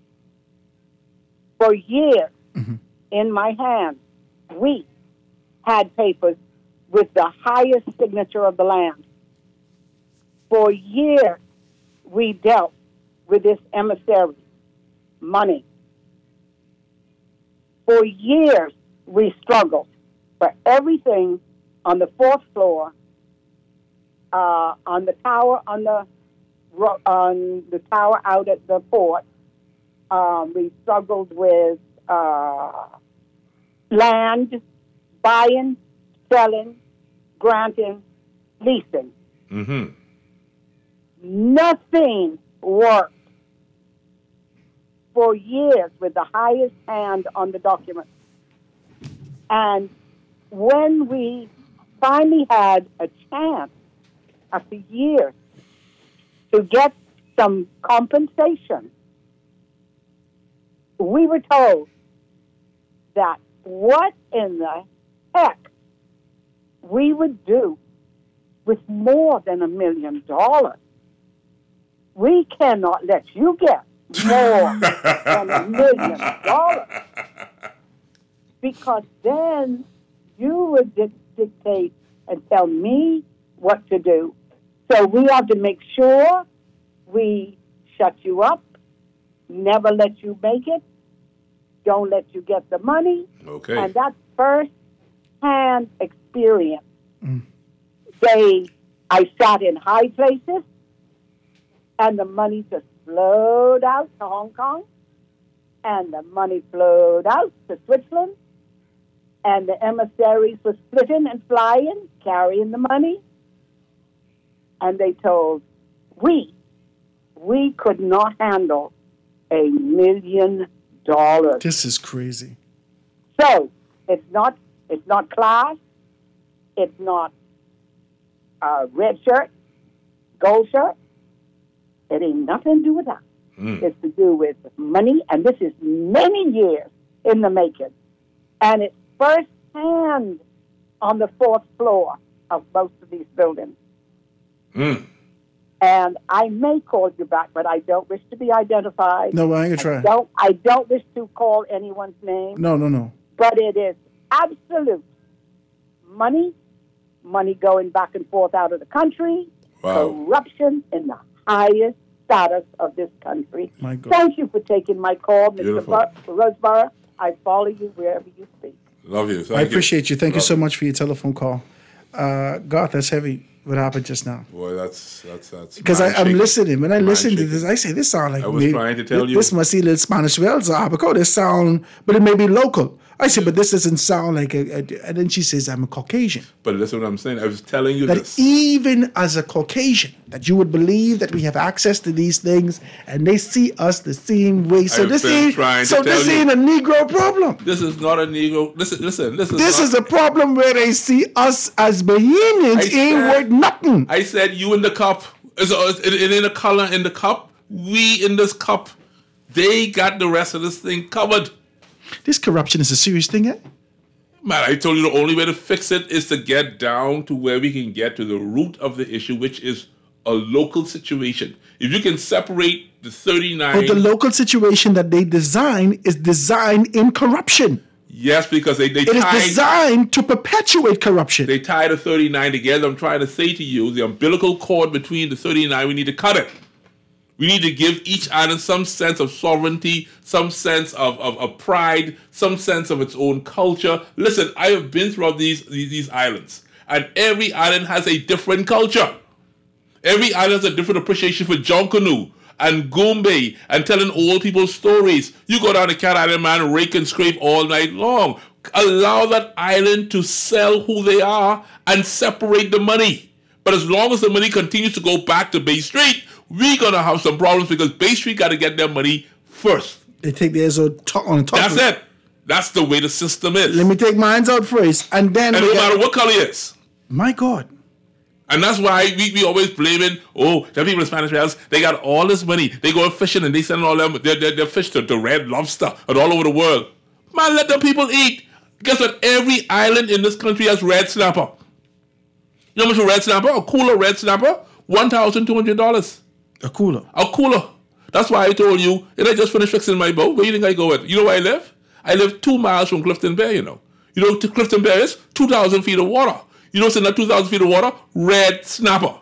[SPEAKER 20] For years,
[SPEAKER 6] Mm-hmm.
[SPEAKER 20] in my hand, we had papers with the highest signature of the land. For years, we dealt with this emissary, money. For years, we struggled for everything on the fourth floor, uh, on the tower, on the ro- on the tower out at the port. Um, we struggled with uh, land, buying, selling, granting, leasing.
[SPEAKER 1] Mm-hmm.
[SPEAKER 20] Nothing worked for years with the highest hand on the document. And when we finally had a chance after years to get some compensation, we were told that what in the heck we would do with more than a million dollars. We cannot let you get more than a million dollars, because then you would di- dictate and tell me what to do. So we have to make sure we shut you up, never let you make it, don't let you get the money.
[SPEAKER 1] Okay.
[SPEAKER 20] And that's first-hand experience.
[SPEAKER 6] Mm.
[SPEAKER 20] They, I sat in high places, and the money just flowed out to Hong Kong, and the money flowed out to Switzerland, and the emissaries were splitting and flying, carrying the money, and they told we, we could not handle a million dollars.
[SPEAKER 6] This is crazy.
[SPEAKER 20] So it's not it's not class, it's not uh, red shirt, gold shirt. It ain't nothing to do with that.
[SPEAKER 1] Mm.
[SPEAKER 20] It's to do with money, and this is many years in the making. And it's firsthand on the fourth floor of most of these buildings.
[SPEAKER 1] Mm.
[SPEAKER 20] And I may call you back, but I don't wish to be identified.
[SPEAKER 6] No, I ain't gonna try.
[SPEAKER 20] I don't, I don't wish to call anyone's name.
[SPEAKER 6] No, no, no.
[SPEAKER 20] But it is absolute money, money going back and forth out of the country,
[SPEAKER 1] Wow.
[SPEAKER 20] corruption in the highest status of this country.
[SPEAKER 6] My God.
[SPEAKER 20] Thank you for taking my call, Mister
[SPEAKER 1] Beautiful.
[SPEAKER 20] Bu- Roseborough. I follow you wherever you speak.
[SPEAKER 1] Love you. Thank
[SPEAKER 6] I
[SPEAKER 1] you.
[SPEAKER 6] appreciate you. Thank you
[SPEAKER 1] Love
[SPEAKER 6] so much for your telephone call. Uh, God, that's heavy. What happened just now?
[SPEAKER 1] Boy, that's that's that's.
[SPEAKER 6] Because I'm
[SPEAKER 1] mind-shaking.
[SPEAKER 6] listening. When I
[SPEAKER 1] Mind
[SPEAKER 6] listen to
[SPEAKER 1] shaking.
[SPEAKER 6] this, I say this sound like
[SPEAKER 1] I was
[SPEAKER 6] me-
[SPEAKER 1] trying to tell
[SPEAKER 6] this,
[SPEAKER 1] you.
[SPEAKER 6] This must be a little Spanish well, Zahabaco. This sound, but it may be local.
[SPEAKER 2] I said, but this doesn't sound like a, a... And then she says, I'm a Caucasian.
[SPEAKER 1] But listen what I'm saying. I was telling you
[SPEAKER 2] That
[SPEAKER 1] this.
[SPEAKER 2] even as a Caucasian, that you would believe that we have access to these things and they see us the same way. So
[SPEAKER 1] I've
[SPEAKER 2] this
[SPEAKER 1] been
[SPEAKER 2] ain't,
[SPEAKER 1] trying to
[SPEAKER 2] so this
[SPEAKER 1] tell you.
[SPEAKER 2] ain't a Negro problem.
[SPEAKER 1] This is not a Negro. Listen, listen, listen.
[SPEAKER 2] This is a problem where they see us as Bahamians
[SPEAKER 1] I
[SPEAKER 2] ain't
[SPEAKER 1] said-
[SPEAKER 2] worth nothing.
[SPEAKER 1] I said you in the cup. It's, it's, it in the color in the cup. We in this cup. They got the rest of this thing covered.
[SPEAKER 2] This corruption is a serious thing, eh?
[SPEAKER 1] Man, I told you the only way to fix it is to get down to where we can get to the root of the issue, which is a local situation. If you can separate the thirty-nine...
[SPEAKER 2] But the local situation that they design is designed in corruption.
[SPEAKER 1] Yes, because they, they
[SPEAKER 2] It is
[SPEAKER 1] tied...
[SPEAKER 2] designed to perpetuate corruption.
[SPEAKER 1] They tie the thirty-nine together. I'm trying to say to you, the umbilical cord between the thirty-nine, we need to cut it. We need to give each island some sense of sovereignty, some sense of, of, of pride, some sense of its own culture. Listen, I have been throughout these, these, these islands, and every island has a different culture. Every island has a different appreciation for John Canoe and Goombay and telling old people stories. You go down to Cat Island, man, rake and scrape all night long. Allow that island to sell who they are and separate the money. But as long as the money continues to go back to Bay Street, we're going to have some problems because Bay Street got to get their money first.
[SPEAKER 2] They take theirs on top. On top
[SPEAKER 1] That's
[SPEAKER 2] of
[SPEAKER 1] it. That's the way the system is.
[SPEAKER 2] Let me take mine out first. And then...
[SPEAKER 1] And
[SPEAKER 2] we
[SPEAKER 1] no
[SPEAKER 2] got-
[SPEAKER 1] matter what color it is.
[SPEAKER 2] My God.
[SPEAKER 1] And that's why we, we always blaming, oh, the people in Spanish Isles, they got all this money. They go fishing and they send all them, their, their, their fish to, to Red Lobster and all over the world. Man, let the people eat. Guess what? Every island in this country has red snapper. You know how much a red snapper? A cooler red snapper? one thousand two hundred dollars.
[SPEAKER 2] A cooler.
[SPEAKER 1] A cooler. That's why I told you, and I just finished fixing my boat. Where do you think I go with? You know where I live? I live two miles from Clifton Bay, you know. You know what Clifton Bay is? two thousand feet of water. You know what's in that two thousand feet of water? Red snapper.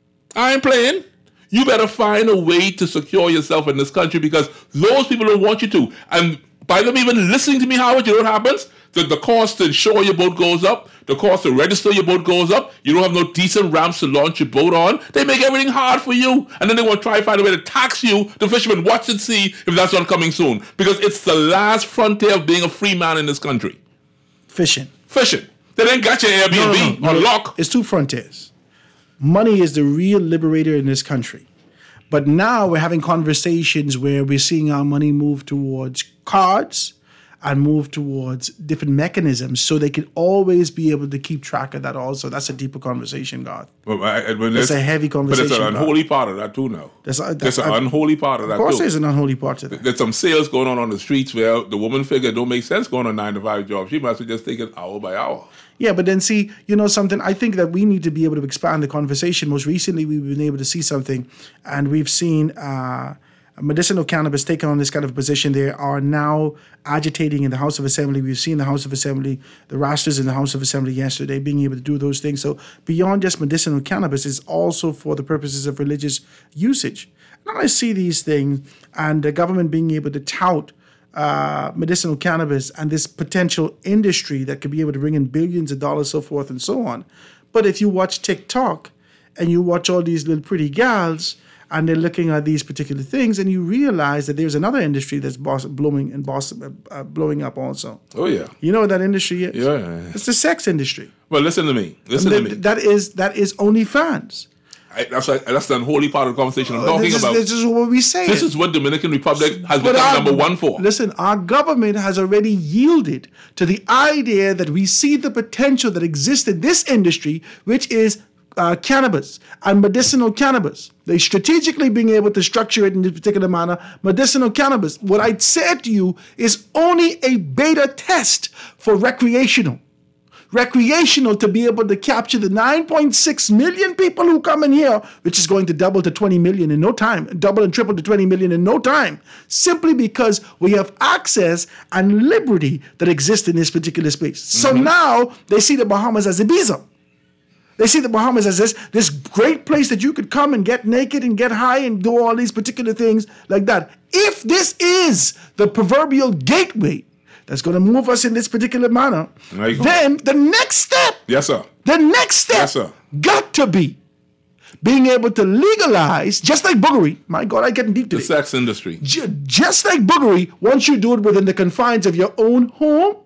[SPEAKER 1] I ain't playing. You better find a way to secure yourself in this country because those people don't want you to. And by them even listening to me, Howard, you know what happens? The, the cost to insure your boat goes up. The cost to register your boat goes up. You don't have no decent ramps to launch your boat on. They make everything hard for you. And then they want to try to find a way to tax you. The fishermen watch and see if that's not coming soon. Because it's the last frontier of being a free man in this country.
[SPEAKER 2] Fishing.
[SPEAKER 1] Fishing. They then got your Airbnb
[SPEAKER 2] No, no, no,
[SPEAKER 1] on
[SPEAKER 2] no.
[SPEAKER 1] lock.
[SPEAKER 2] It's two frontiers. Money is the real liberator in this country. But now we're having conversations where we're seeing our money move towards cards and move towards different mechanisms so they can always be able to keep track of that also. That's a deeper conversation, God.
[SPEAKER 1] Well, I, I, but
[SPEAKER 2] It's a heavy conversation.
[SPEAKER 1] But it's an
[SPEAKER 2] God.
[SPEAKER 1] unholy part of that too now.
[SPEAKER 2] That's, uh,
[SPEAKER 1] There's an
[SPEAKER 2] uh,
[SPEAKER 1] unholy part of that
[SPEAKER 2] Of course
[SPEAKER 1] too.
[SPEAKER 2] there's an unholy part to that.
[SPEAKER 1] There's some sales going on on the streets where the woman figure don't make sense going on a nine to five job. She must have just taken hour by hour.
[SPEAKER 2] Yeah, but then see, you know something, I think that we need to be able to expand the conversation. Most recently, we've been able to see something, and we've seen uh, medicinal cannabis taking on this kind of position. They are now agitating in the House of Assembly. We've seen the House of Assembly, the rosters in the House of Assembly yesterday being able to do those things. So beyond just medicinal cannabis, it's also for the purposes of religious usage. Now I see these things and the government being able to tout Uh, medicinal cannabis and this potential industry that could be able to bring in billions of dollars, so forth and so on. But if you watch TikTok and you watch all these little pretty gals and they're looking at these particular things, and you realize that there's another industry that's boss- blowing and boss- uh, blowing up also.
[SPEAKER 1] Oh yeah.
[SPEAKER 2] You know what that industry is?
[SPEAKER 1] Yeah. yeah.
[SPEAKER 2] It's the sex industry.
[SPEAKER 1] Well, listen to me. Listen
[SPEAKER 2] And
[SPEAKER 1] to
[SPEAKER 2] that-
[SPEAKER 1] me.
[SPEAKER 2] That is that is OnlyFans.
[SPEAKER 1] I, that's like, that's the unholy part of the conversation I'm
[SPEAKER 2] Uh,
[SPEAKER 1] talking
[SPEAKER 2] this is-
[SPEAKER 1] about.
[SPEAKER 2] this is what we say.
[SPEAKER 1] This is what Dominican Republic has
[SPEAKER 2] But
[SPEAKER 1] become
[SPEAKER 2] our-
[SPEAKER 1] number one for.
[SPEAKER 2] Listen, our government has already yielded to the idea that we see the potential that exists in this industry, which is uh, cannabis and medicinal cannabis. They strategically being able to structure it in this particular manner, medicinal cannabis. What I said to you is only a beta test for recreational. Recreational to be able to capture the nine point six million people who come in here, which is going to double to twenty million in no time, double and triple to twenty million in no time, simply because we have access and liberty that exists in this particular space. So now they see the Bahamas as Ibiza. They see the Bahamas as this, this great place that you could come and get naked and get high and do all these particular things like that. If this is the proverbial gateway that's going to move us in this particular manner,
[SPEAKER 1] There you go.
[SPEAKER 2] then the next step,
[SPEAKER 1] Yes, sir.
[SPEAKER 2] the next step
[SPEAKER 1] Yes, sir.
[SPEAKER 2] got to be being able to legalize, just like boogery. My God, I getting deep
[SPEAKER 1] The
[SPEAKER 2] today.
[SPEAKER 1] sex industry.
[SPEAKER 2] J- just like boogery, once you do it within the confines of your own home,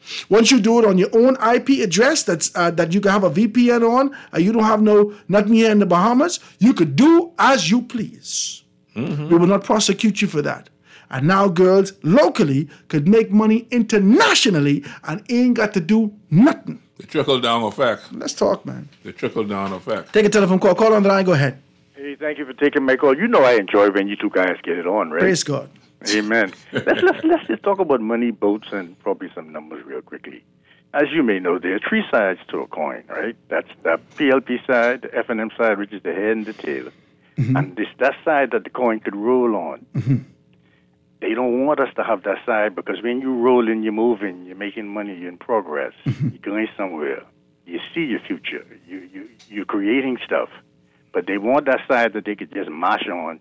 [SPEAKER 6] Once you do it on your own I P address that's uh, that you can have a V P N on, uh, you don't have no nothing here in the Bahamas, you could do as you please. Mm-hmm. We will not prosecute you for that. And now girls locally could make money internationally and ain't got to do nothing.
[SPEAKER 1] The trickle-down effect.
[SPEAKER 6] Let's talk, man.
[SPEAKER 1] The trickle-down effect.
[SPEAKER 6] Take a telephone call. Call on the line. Go ahead.
[SPEAKER 21] Hey, thank you for taking my call. You know I enjoy when you two guys get it on, right?
[SPEAKER 6] Praise God.
[SPEAKER 21] Amen. let's, let's, let's just talk about money, boats, and probably some numbers real quickly. As you may know, there are three sides to a coin, right? That's the P L P side, the F N M side, which is the head and the tail. Mm-hmm. And this that side that the coin could roll on. Mm-hmm. They don't want us to have that side because when you rolling, you're moving, you're making money, you're in progress, mm-hmm. you're going somewhere. You see your future. You, you, you're creating stuff. But they want that side that they could just march on.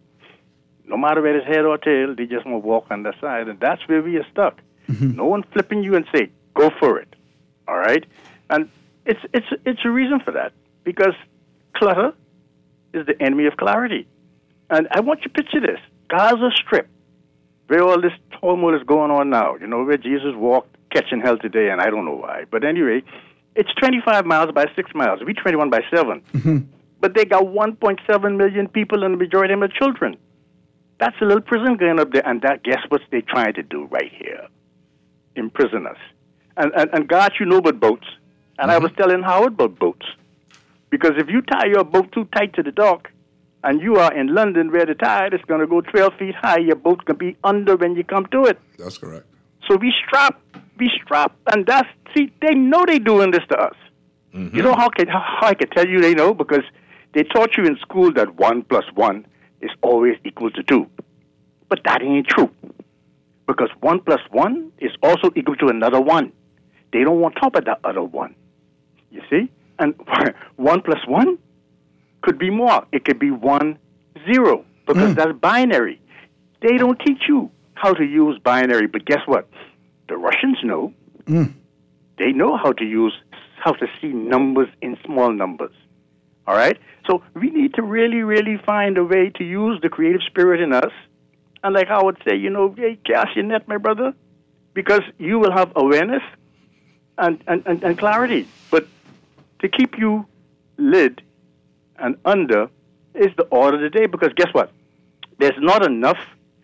[SPEAKER 21] No matter whether it's head or tail, they just want to walk on that side. And that's where we are stuck. Mm-hmm. No one flipping you and say, go for it. All right? And it's, it's, it's a reason for that. Because clutter is the enemy of clarity. And I want you to picture this. Gaza Strip, where all this turmoil is going on now, you know, where Jesus walked catching hell today, and I don't know why. But anyway, it's twenty-five miles by six miles. We twenty-one by seven. Mm-hmm. But they got one point seven million people, and the majority of them are children. That's a little prison going up there, and that guess what they're trying to do right here? Imprison us. And, and, and God, you know about boats. And mm-hmm. I was telling Howard about boats. Because if you tie your boat too tight to the dock, and you are in London where the tide is going to go twelve feet high, your boat can be under when you come to it.
[SPEAKER 1] That's correct.
[SPEAKER 21] So we strap, we strap, and that's, see, they know they're doing this to us. Mm-hmm. You know how, can, how I can tell you they know? Because they taught you in school that one plus one is always equal to two. But that ain't true. Because one plus one is also equal to another one. They don't want top of that other one. You see? And one plus one could be more. It could be one, zero, because mm. that's binary. They don't teach you how to use binary, but guess what? The Russians know. Mm. They know how to use, how to see numbers in small numbers. All right? So we need to really, really find a way to use the creative spirit in us. And like I would say, you know, hey, cast your net, my brother, because you will have awareness and, and, and, and clarity. But to keep you lid and under is the order of the day, because guess what? There's not enough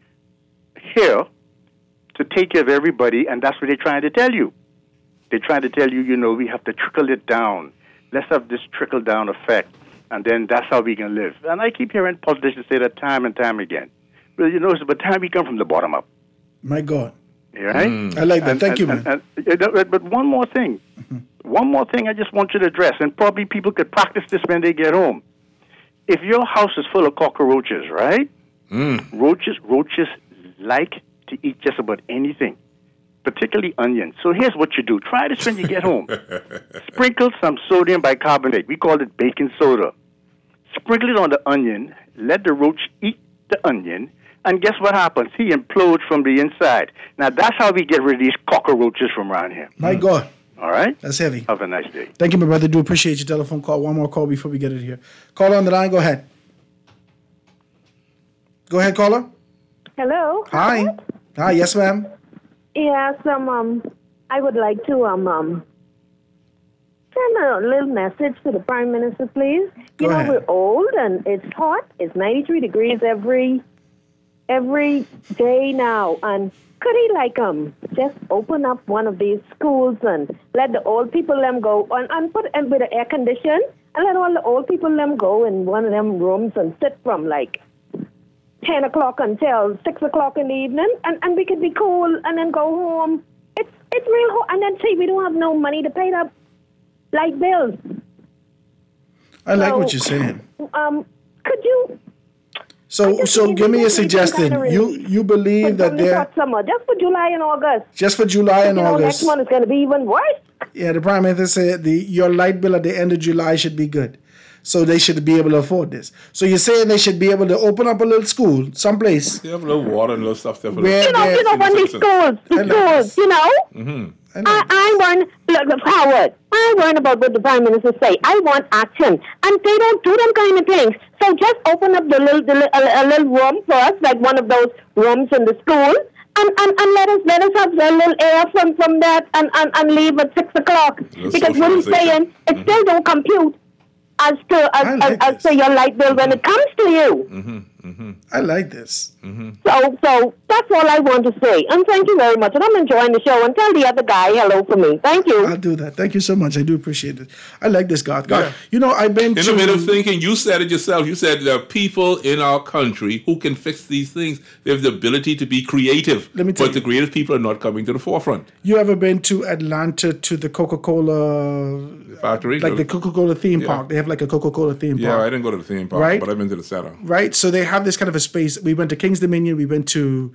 [SPEAKER 21] here to take care of everybody, and that's what they're trying to tell you. They're trying to tell you, you know, we have to trickle it down. Let's have this trickle-down effect, and then that's how we can live. And I keep hearing politicians say that time and time again. But, you know, it's about time we come from the bottom up.
[SPEAKER 6] My God.
[SPEAKER 21] Right?
[SPEAKER 6] Mm. I like that.
[SPEAKER 21] And,
[SPEAKER 6] Thank
[SPEAKER 21] and,
[SPEAKER 6] you, man.
[SPEAKER 21] And, and, but one more thing. Mm-hmm. One more thing I just want you to address, and probably people could practice this when they get home. If your house is full of cockroaches, right? Mm. Roaches, roaches like to eat just about anything, particularly onions. So here's what you do. Try this when you get home. Sprinkle some sodium bicarbonate. We call it baking soda. Sprinkle it on the onion. Let the roach eat the onion. And guess what happens? He implodes from the inside. Now, that's how we get rid of these cockroaches from around here.
[SPEAKER 6] My God.
[SPEAKER 21] All right?
[SPEAKER 6] That's heavy.
[SPEAKER 21] Have a nice day.
[SPEAKER 6] Thank you, my brother. Do appreciate your telephone call. One more call before we get it here. Caller on the line. Go ahead. Go ahead, caller.
[SPEAKER 22] Hello.
[SPEAKER 6] Hi. Hi. Yes, ma'am.
[SPEAKER 22] Yes, um, um, I would like to um, um, send a little message to the Prime Minister, please.
[SPEAKER 6] Go
[SPEAKER 22] you know,
[SPEAKER 6] ahead.
[SPEAKER 22] we're old and it's hot. It's ninety-three degrees every every day now. And could he, like, um, just open up one of these schools and let the old people them go on and put and with the air condition and let all the old people them go in one of them rooms and sit from, like, ten o'clock until six o'clock in the evening, and, and we could be cool and then go home. It's it's real hot. And then, see, we don't have no money to pay the light bills.
[SPEAKER 6] I like
[SPEAKER 22] So,
[SPEAKER 6] what you're saying.
[SPEAKER 22] Um, could you...
[SPEAKER 6] So, so give me a suggestion. You you believe that they're
[SPEAKER 22] summer just for July and August.
[SPEAKER 6] just for July and
[SPEAKER 22] you know,
[SPEAKER 6] August.
[SPEAKER 22] next one is going to be even worse.
[SPEAKER 6] Yeah, the Prime Minister said the your light bill at the end of July should be good. So they should be able to afford this. So you're saying they should be able to open up a little school someplace.
[SPEAKER 1] They have a little water and little stuff there for
[SPEAKER 6] Where-
[SPEAKER 22] You know,
[SPEAKER 6] where-
[SPEAKER 22] you know, when these schools, the schools, you know.
[SPEAKER 1] Mm-hmm.
[SPEAKER 22] I, I want, look, Howard, I want about what the Prime Minister say. I want action. And they don't do them kind of things. So just open up the little, the, li- a, a little room for us, like one of those rooms in the school, and, and, and let us let us have a little air from, from that and, and, and leave at six o'clock.
[SPEAKER 4] That's
[SPEAKER 22] because what he's saying, it mm-hmm. still don't compute as to as,
[SPEAKER 2] like
[SPEAKER 22] as, as to your light bill when it comes to you.
[SPEAKER 4] Mm-hmm. Mm-hmm.
[SPEAKER 2] I like this.
[SPEAKER 4] Mm-hmm.
[SPEAKER 22] So so that's all I want to say. And thank you very much. And I'm enjoying the show. And tell the other guy hello for me. Thank you.
[SPEAKER 2] I'll do that. Thank you so much. I do appreciate it. I like this, God. God. Yeah. You know, I've been to...
[SPEAKER 4] Innovative thinking. You said it yourself. You said there are people in our country who can fix these things. They have the ability to be creative.
[SPEAKER 2] Let me tell
[SPEAKER 4] but
[SPEAKER 2] you.
[SPEAKER 4] the creative people are not coming to the forefront.
[SPEAKER 2] You ever been to Atlanta to the Coca-Cola...
[SPEAKER 4] Factory?
[SPEAKER 2] Like the Coca-Cola theme
[SPEAKER 4] Yeah.
[SPEAKER 2] park. They have like a Coca-Cola theme
[SPEAKER 4] Yeah,
[SPEAKER 2] park.
[SPEAKER 4] I didn't go to the theme park,
[SPEAKER 2] Right?
[SPEAKER 4] but I've been to the center.
[SPEAKER 2] Right? So they have this kind of a space. We went to King's Dominion. We went to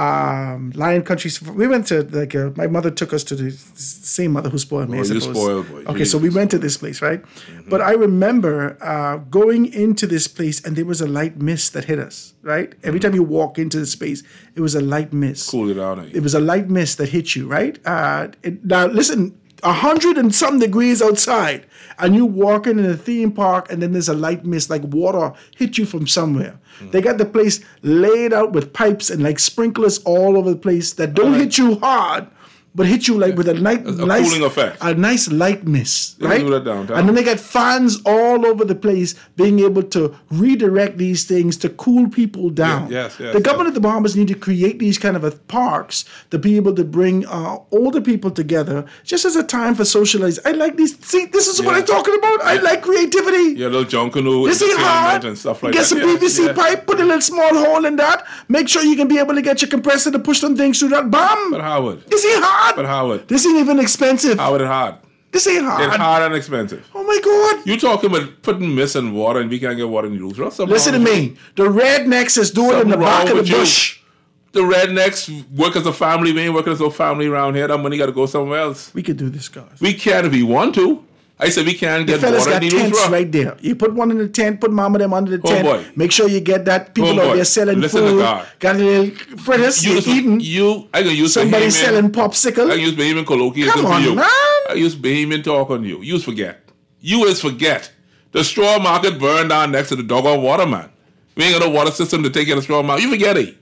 [SPEAKER 2] um, Lion Country. We went to, like, uh, my mother took us to the same mother who spoiled me,
[SPEAKER 4] Oh,
[SPEAKER 2] I
[SPEAKER 4] you
[SPEAKER 2] suppose.
[SPEAKER 4] spoiled boy.
[SPEAKER 2] Okay, so we went to this place, right? Mm-hmm. But I remember uh, going into this place and there was a light mist that hit us, right? Mm-hmm. Every time you walk into the space, it was a light mist.
[SPEAKER 4] Cool it out. Eh?
[SPEAKER 2] It was a light mist that hit you, right? Uh, it, now, listen, a hundred and some degrees outside, and you walking in a theme park, and then there's a light mist, like water hit you from somewhere. Mm-hmm. They got the place laid out with pipes and like sprinklers all over the place that don't hit you hard, but hit you like with a, night,
[SPEAKER 4] a
[SPEAKER 2] nice
[SPEAKER 4] cooling effect.
[SPEAKER 2] a nice light mist,
[SPEAKER 4] They
[SPEAKER 2] right?
[SPEAKER 4] do that downtown.
[SPEAKER 2] And then they got fans all over the place, being able to redirect these things to cool people down.
[SPEAKER 4] Yeah, yes, yes,
[SPEAKER 2] the government of the Bahamas need to create these kind of a parks to be able to bring uh, older people together, just as a time for socialize. I like these. See, this is what
[SPEAKER 4] Yeah.
[SPEAKER 2] I'm talking about. I like creativity.
[SPEAKER 4] Yeah, little Junkanoo
[SPEAKER 2] This ain't
[SPEAKER 4] entertainment
[SPEAKER 2] hard.
[SPEAKER 4] and stuff like
[SPEAKER 2] Get
[SPEAKER 4] that.
[SPEAKER 2] some
[SPEAKER 4] Yeah,
[SPEAKER 2] P V C
[SPEAKER 4] yeah.
[SPEAKER 2] pipe, put a little small hole in that. Make sure you can be able to get your compressor to push some things through that bomb.
[SPEAKER 4] But Howard.
[SPEAKER 2] This ain't hard.
[SPEAKER 4] But Howard.
[SPEAKER 2] This ain't even expensive.
[SPEAKER 4] Howard and hard.
[SPEAKER 2] This ain't hard.
[SPEAKER 4] It's hard and expensive.
[SPEAKER 2] Oh my God.
[SPEAKER 4] You talking about putting mist in water and we can't get water in the roof.
[SPEAKER 2] Listen to me. The rednecks is doing it in the back of the bush.
[SPEAKER 4] The rednecks work as a family. We ain't working as a family around here. That money got to go somewhere else.
[SPEAKER 2] We could do this, guys.
[SPEAKER 4] We can if we want to. I said we can
[SPEAKER 2] The
[SPEAKER 4] get
[SPEAKER 2] fellas
[SPEAKER 4] water
[SPEAKER 2] got
[SPEAKER 4] in the
[SPEAKER 2] tents
[SPEAKER 4] roof.
[SPEAKER 2] right there. You put one in the tent, put mama them under the tent.
[SPEAKER 4] boy.
[SPEAKER 2] Make sure you get that. People
[SPEAKER 4] Oh,
[SPEAKER 2] out
[SPEAKER 4] boy.
[SPEAKER 2] there selling
[SPEAKER 4] Listen to
[SPEAKER 2] food.
[SPEAKER 4] God.
[SPEAKER 2] Got a little fritters. You
[SPEAKER 4] Use-
[SPEAKER 2] eating.
[SPEAKER 4] You, I can use
[SPEAKER 2] Somebody
[SPEAKER 4] Bahamian-
[SPEAKER 2] selling popsicle.
[SPEAKER 4] I use Bahamian colloquialism
[SPEAKER 2] Come
[SPEAKER 4] for
[SPEAKER 2] on,
[SPEAKER 4] you.
[SPEAKER 2] man.
[SPEAKER 4] I use Bahamian talk on you. You is forget. You is forget. The straw market burned down next to the doggone water, man. We ain't got no water system to take care of the straw market. You forget it.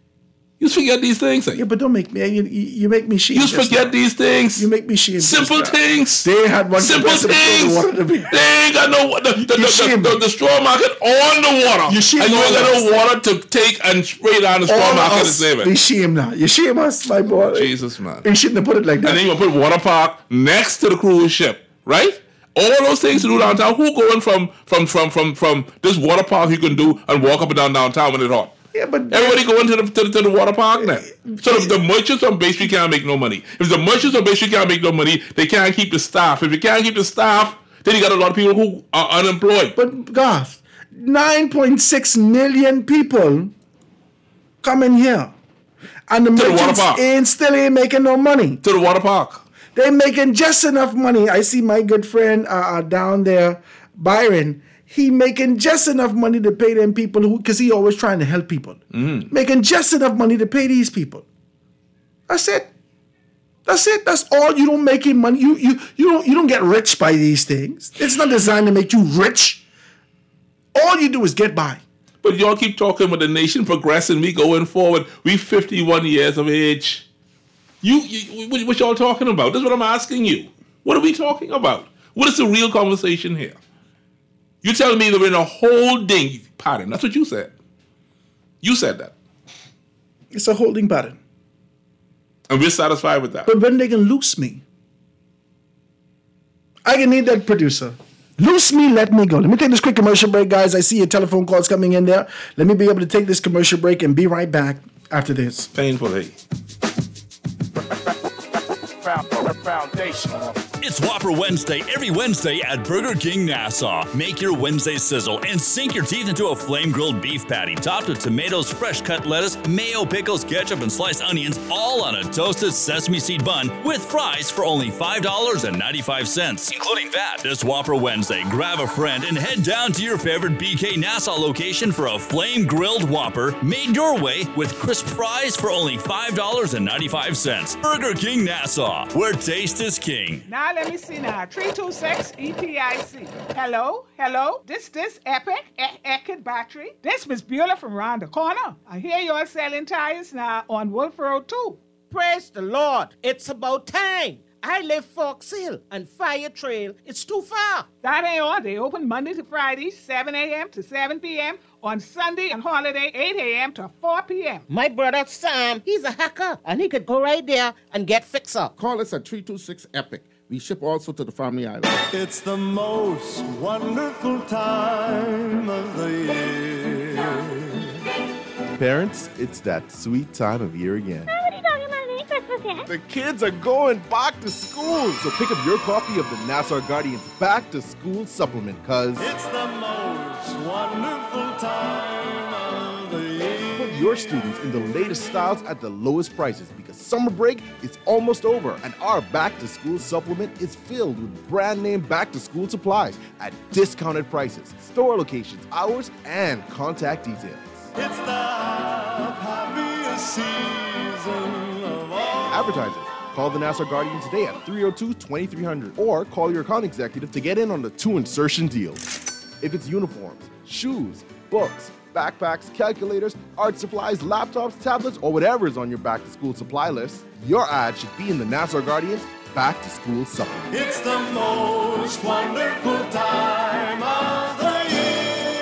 [SPEAKER 4] You just forget these things. Eh?
[SPEAKER 2] Yeah, but don't make me. You, you you make me shame.
[SPEAKER 4] You just forget these things.
[SPEAKER 2] You make me shame.
[SPEAKER 4] Simple
[SPEAKER 2] just now.
[SPEAKER 4] things.
[SPEAKER 2] They had one
[SPEAKER 4] Simple
[SPEAKER 2] compressor to throw the
[SPEAKER 4] things.
[SPEAKER 2] water to me.
[SPEAKER 4] They ain't got no the, the, the,
[SPEAKER 2] You
[SPEAKER 4] the,
[SPEAKER 2] shame
[SPEAKER 4] the,
[SPEAKER 2] me.
[SPEAKER 4] the, the straw market on the water.
[SPEAKER 2] You shame
[SPEAKER 4] and you ain't
[SPEAKER 2] all
[SPEAKER 4] got
[SPEAKER 2] us.
[SPEAKER 4] no water to take and spray down the straw
[SPEAKER 2] All
[SPEAKER 4] market and
[SPEAKER 2] us,
[SPEAKER 4] save it.
[SPEAKER 2] They shame now. You shame us, my boy.
[SPEAKER 4] Jesus, man.
[SPEAKER 2] You shouldn't have put it like that.
[SPEAKER 4] And then you gonna put water park next to the cruise ship, right? All those things to do downtown. Who going from from from from from this water park you can do and walk up and down downtown when it's hot?
[SPEAKER 2] Yeah, but
[SPEAKER 4] everybody going to the to, the- to the water park now. So if the merchants on Bay Street can't make no money. If the merchants on Bay Street can't make no money, they can't keep the staff. If you can't keep the staff, then you got a lot of people who are unemployed.
[SPEAKER 2] But Garth, nine point six million people coming here, and the
[SPEAKER 4] To the water
[SPEAKER 2] merchants
[SPEAKER 4] park.
[SPEAKER 2] ain't still ain't making no money.
[SPEAKER 4] To the water park.
[SPEAKER 2] They're making just enough money. I see my good friend uh, uh, down there, Byron. He making just enough money to pay them people who, because he always trying to help people.
[SPEAKER 4] Mm.
[SPEAKER 2] Making just enough money to pay these people. That's it. That's it. That's all. You don't make any money. You you you don't you don't get rich by these things. It's not designed to make you rich. All you do is get by.
[SPEAKER 4] But y'all keep talking about the nation progressing, we going forward. We fifty-one years of age. You, you what, what y'all talking about? This is what I'm asking you. What are we talking about? What is the real conversation here? You telling me that we're in a holding pattern. That's what you said. You said that.
[SPEAKER 2] It's a holding pattern.
[SPEAKER 4] And we're satisfied with that.
[SPEAKER 2] But when they can loose me, I can need that producer. Loose me, let me go. Let me take this quick commercial break, guys. I see your telephone calls coming in there. Let me be able to take this commercial break and be right back after this.
[SPEAKER 4] Painfully.
[SPEAKER 3] Foundation.
[SPEAKER 5] It's Whopper Wednesday every Wednesday at Burger King Nassau. Make your Wednesday sizzle and sink your teeth into a flame-grilled beef patty topped with tomatoes, fresh-cut lettuce, mayo, pickles, ketchup, and sliced onions, all on a toasted sesame seed bun with fries for only five dollars and ninety-five cents, including that. This Whopper Wednesday, grab a friend and head down to your favorite B K Nassau location for a flame-grilled Whopper made your way with crisp fries for only five dollars and ninety-five cents. Burger King Nassau, where taste is king.
[SPEAKER 12] Now Now let me see now. three two six E P I C. Hello? Hello? This this Epic e- Eckert Battery? This Miss Beulah from round the corner. I hear you're selling tires now on Wolf Road too.
[SPEAKER 13] Praise the Lord. It's about time. I live Fox Hill and Fire Trail. It's too far.
[SPEAKER 12] That ain't all. They open Monday to Friday, seven a.m. to seven p.m. On Sunday and holiday, eight a.m. to four p.m.
[SPEAKER 13] My brother Sam, he's a hacker, and he could go right there and get fix up.
[SPEAKER 14] Call us at three two six EPIC. We ship also to the Family Island.
[SPEAKER 10] It's the most wonderful time of the year.
[SPEAKER 7] Parents, it's that sweet time of year again. The kids are going back to school, so pick up your copy of the Nassau Guardian's Back to School Supplement, cause
[SPEAKER 10] it's the most wonderful time of the year.
[SPEAKER 7] Put your students in the latest styles at the lowest prices, because summer break is almost over, and our Back to School Supplement is filled with brand name back to school supplies at discounted prices, store locations, hours, and contact details.
[SPEAKER 10] It's the happiest season of all.
[SPEAKER 7] Advertisers, call the Nassau Guardian today at three oh two, two three hundred or call your account executive to get in on the two insertion deal. If it's uniforms, shoes, books, backpacks, calculators, art supplies, laptops, tablets, or whatever is on your back to school supply list, your ad should be in the Nassau Guardian's Back to School Supplement.
[SPEAKER 10] It's the most wonderful time of the year.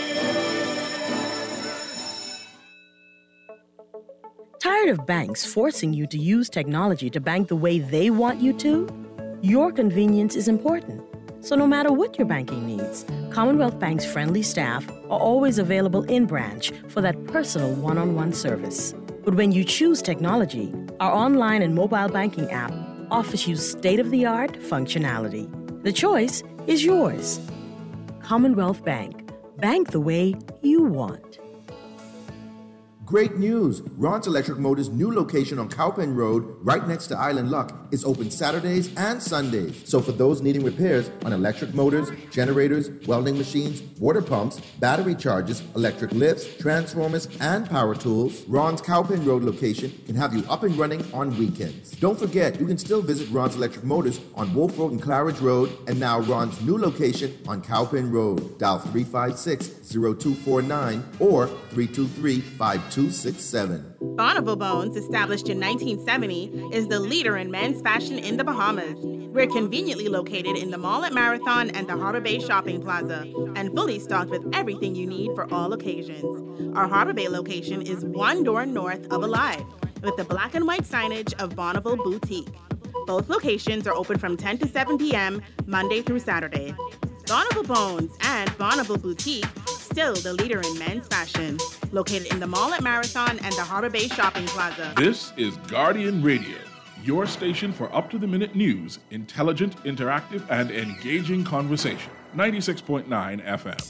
[SPEAKER 8] Tired of banks forcing you to use technology to bank the way they want you to? Your convenience is important. So no matter what your banking needs, Commonwealth Bank's friendly staff are always available in branch for that personal one-on-one service. But when you choose technology, our online and mobile banking app offers you state-of-the-art functionality. The choice is yours. Commonwealth Bank. Bank the way you want.
[SPEAKER 23] Great news! Ron's Electric Motors' new location on Cowpen Road, right next to Island Luck, is open Saturdays and Sundays. So for those needing repairs on electric motors, generators, welding machines, water pumps, battery chargers, electric lifts, transformers, and power tools, Ron's Cowpen Road location can have you up and running on weekends. Don't forget, you can still visit Ron's Electric Motors on Wolf Road and Claridge Road, and now Ron's new location on Cowpen Road. Dial three five six, zero two four nine or three two three, five two six seven.
[SPEAKER 24] Bonneville Bones, established in nineteen seventy, is the leader in men's fashion in the Bahamas. We're conveniently located in the mall at Marathon and the Harbor Bay Shopping Plaza, and fully stocked with everything you need for all occasions. Our Harbor Bay location is one door north of Alive, with the black and white signage of Bonneville Boutique. Both locations are open from ten to seven p.m. Monday through Saturday. Bonneville Bones and Bonneville Boutique, still the leader in men's fashion. Located in the mall at Marathon and the Harbor Bay Shopping Plaza.
[SPEAKER 1] This is Guardian Radio, your station for up-to-the-minute news, intelligent, interactive, and engaging conversation. ninety-six point nine F M.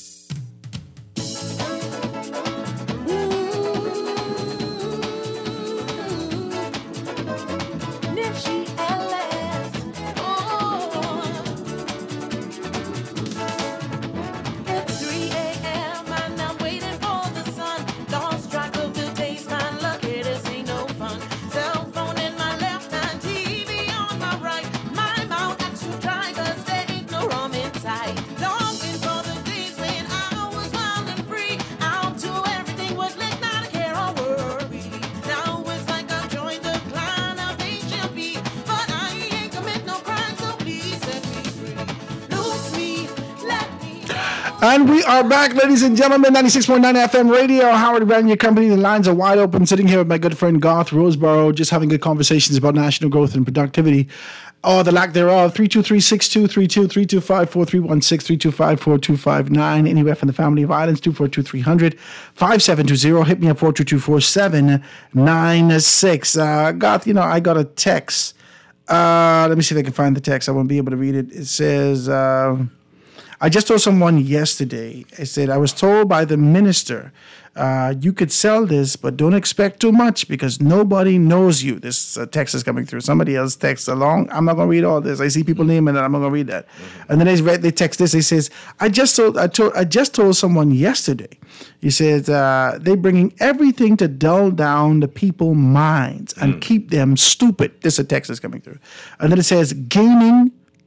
[SPEAKER 6] And we are back, ladies and gentlemen, ninety-six point nine F M radio. Howard Brand, your company. The lines are wide open. Sitting here with my good friend Garth Roseborough, just having good conversations about national growth and productivity, or the lack thereof. three two three, six two three two, three two five four, three one six, three two five four, two five nine. Anywhere from the Family of Islands, two four two, three hundred, five seven two zero. Hit me up, four two two, four seven nine six. Uh, Garth, you know, I got a text. Uh, let me see if I can find the text. I won't be able to read it. It says... Uh, I just told someone yesterday, I said, I was told by the minister, uh, you could sell this, but don't expect too much because nobody knows you. This uh, text is coming through. Somebody else texts along. I'm not going to read all this. I see people naming it. I'm not going to read that. Mm-hmm. And then they, read, they text this. They says, I just told I told I just told someone yesterday. He says, uh, they're bringing everything to dull down the people's minds and mm. keep them stupid. This is a text that's coming through. And then it says, gaming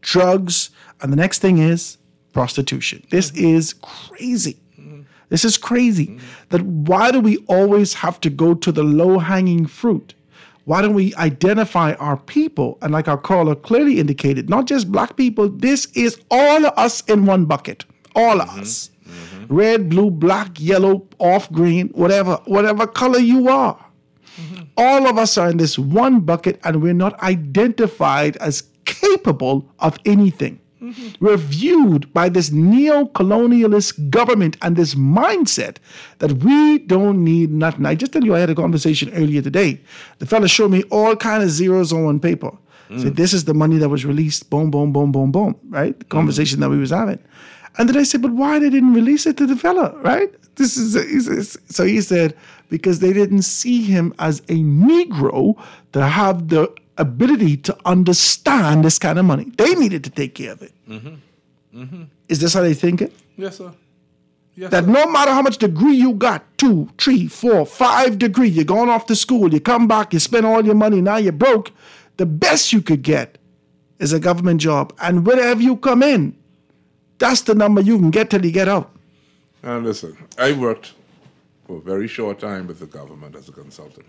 [SPEAKER 6] drugs, and the next thing is prostitution. This mm-hmm. is crazy. Mm-hmm. This is crazy. Mm-hmm. That why do we always have to go to the low-hanging fruit? Why don't we identify our people? And like our caller clearly indicated, not just black people, this is all of us in one bucket. All of mm-hmm. us. Mm-hmm. Red, blue, black, yellow, off green, whatever, whatever color you are. Mm-hmm. All of us are in this one bucket and we're not identified as capable of anything. Mm-hmm. We're viewed by this neo-colonialist government and this mindset that we don't need nothing. I just tell you, I had a conversation earlier today. The fella showed me all kind of zeros on one paper. Mm. Said, this is the money that was released, boom, boom, boom, boom, boom, right? The conversation mm. that we was having. And then I said, but why they didn't release it to the fella, right? This is, a, he says, so he said, because they didn't see him as a Negro to have the ability to understand this kind of money. They needed to take care of it. Mm-hmm. Mm-hmm. Is this how they think it?
[SPEAKER 4] Yes, sir. Yes,
[SPEAKER 6] that
[SPEAKER 4] sir.
[SPEAKER 6] No matter how much degree you got, two, three, four, five degree, you're going off to school, you come back, you spend all your money, now you're broke. The best you could get is a government job. And wherever you come in, that's the number you can get till you get out.
[SPEAKER 4] And listen, I worked for a very short time with the government as a consultant.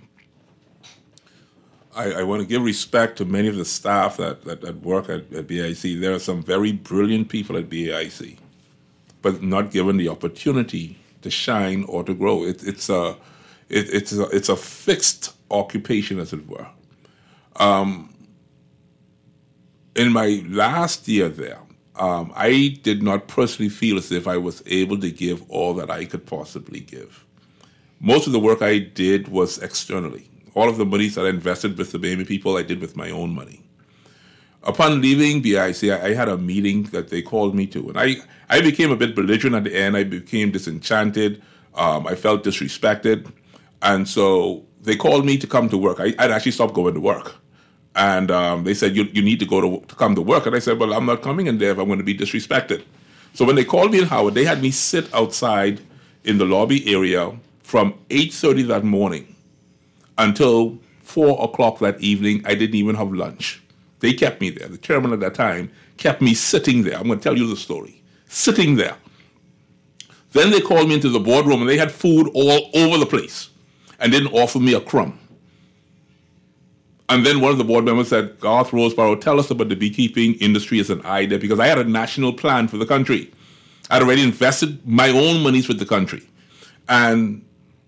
[SPEAKER 4] I, I want to give respect to many of the staff that, that, that work at, at B I C. There are some very brilliant people at B I C, but not given the opportunity to shine or to grow. It, it's, a, it, it's, a, it's a fixed occupation, as it were. Um, in my last year there, um, I did not personally feel as if I was able to give all that I could possibly give. Most of the work I did was externally. All of the monies that I invested with the Bahamian people, I did with my own money. Upon leaving B I C, I, I had a meeting that they called me to. And I, I became a bit belligerent at the end. I became disenchanted. Um, I felt disrespected. And so they called me to come to work. I, I'd actually stopped going to work. And um, they said, you, you need to go to, to come to work. And I said, well, I'm not coming in there if I'm going to be disrespected. So when they called me in Howard, they had me sit outside in the lobby area from eight thirty that morning until four o'clock that evening. I didn't even have lunch. They kept me there. The chairman at that time kept me sitting there. I'm going to tell you the story. Sitting there. Then they called me into the boardroom and they had food all over the place and didn't offer me a crumb. And then one of the board members said, Garth Roseborough, tell us about the beekeeping industry as an idea, because I had a national plan for the country. I'd already invested my own monies with the country. And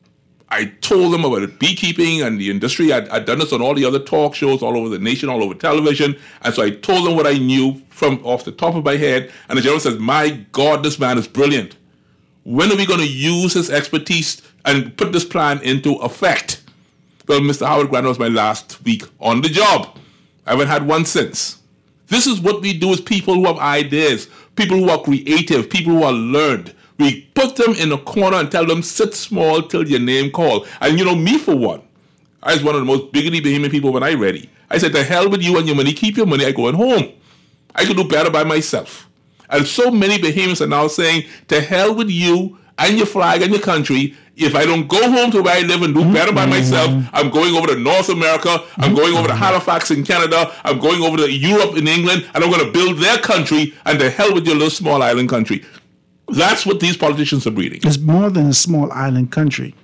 [SPEAKER 4] I told them about beekeeping and the industry. I'd, I'd done this on all the other talk shows all over the nation, all over television. And so I told them what I knew from off the top of my head. And the general says, my God, this man is brilliant. When are we going to use his expertise and put this plan into effect? Well, Mister Howard Grant was my last week on the job. I haven't had one since. This is what we do as people who have ideas, people who are creative, people who are learned. We put them in a corner and tell them, sit small till your name called. And you know, me for one, I was one of the most biggity Bahamian people when I ready. I said, to hell with you and your money, keep your money, I going home. I could do better by myself. And so many Bahamians are now saying, to hell with you and your flag and your country. If I don't go home to where I live and do better by myself, I'm going over to North America, I'm going over to Halifax in Canada, I'm going over to Europe in England, and I'm going to build their country, and to hell with your little small island country. That's what these politicians are breeding.
[SPEAKER 6] It's more than a small island country.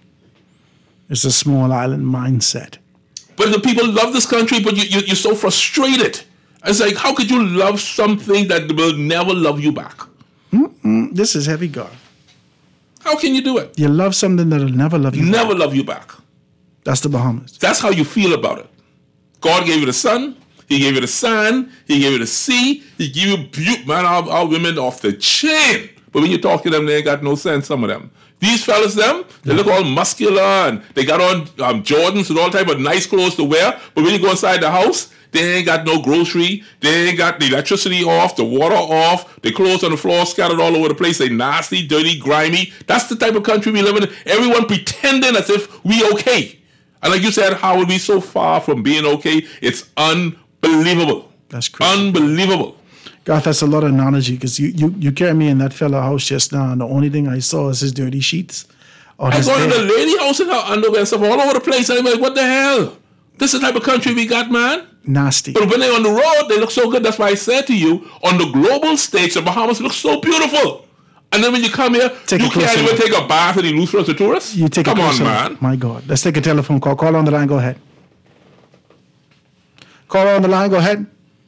[SPEAKER 6] It's a small island mindset.
[SPEAKER 4] But the people love this country, but you, you, you're so frustrated. It's like, how could you love something that will never love you back?
[SPEAKER 6] Mm-mm. This is heavy, God.
[SPEAKER 4] How can you do it?
[SPEAKER 6] You love something that'll never love you
[SPEAKER 4] Never
[SPEAKER 6] back.
[SPEAKER 4] love you back.
[SPEAKER 6] That's the Bahamas.
[SPEAKER 4] That's how you feel about it. God gave you the sun. He gave you the sand. He gave you the sea. He gave you beauty. Man, our, our women off the chain. But when you talk to them, they ain't got no sense, some of them. These fellas, them, they look all muscular and they got on um, Jordans and all type of nice clothes to wear. But when you go inside the house, they ain't got no grocery. They ain't got the electricity off, the water off. The clothes on the floor scattered all over the place. They nasty, dirty, grimy. That's the type of country we live in. Everyone pretending as if we okay. And like you said, how are we so far from being okay? It's unbelievable.
[SPEAKER 6] That's crazy.
[SPEAKER 4] Unbelievable.
[SPEAKER 6] God, that's a lot of analogy, because you, you, you carried me in that fella house just now, and the only thing I saw is his dirty sheets.
[SPEAKER 4] I go to the lady house in her underwear and stuff all over the place. And I'm like, what the hell? This is the type of country we got, man.
[SPEAKER 9] nasty.
[SPEAKER 4] But when they're on the road, they look so good. That's why I said to you, on the global stage, the Bahamas look so beautiful. And then when you come here,
[SPEAKER 9] Take
[SPEAKER 4] you
[SPEAKER 9] a
[SPEAKER 4] can't
[SPEAKER 9] closer
[SPEAKER 4] even
[SPEAKER 9] look.
[SPEAKER 4] take a bath and you lose for us a tourist?
[SPEAKER 9] You take
[SPEAKER 4] Come
[SPEAKER 9] a
[SPEAKER 4] on,
[SPEAKER 9] closer look.
[SPEAKER 4] man.
[SPEAKER 9] My God. Let's take a telephone call. Call on the line. Go ahead. Call on the line. Go ahead.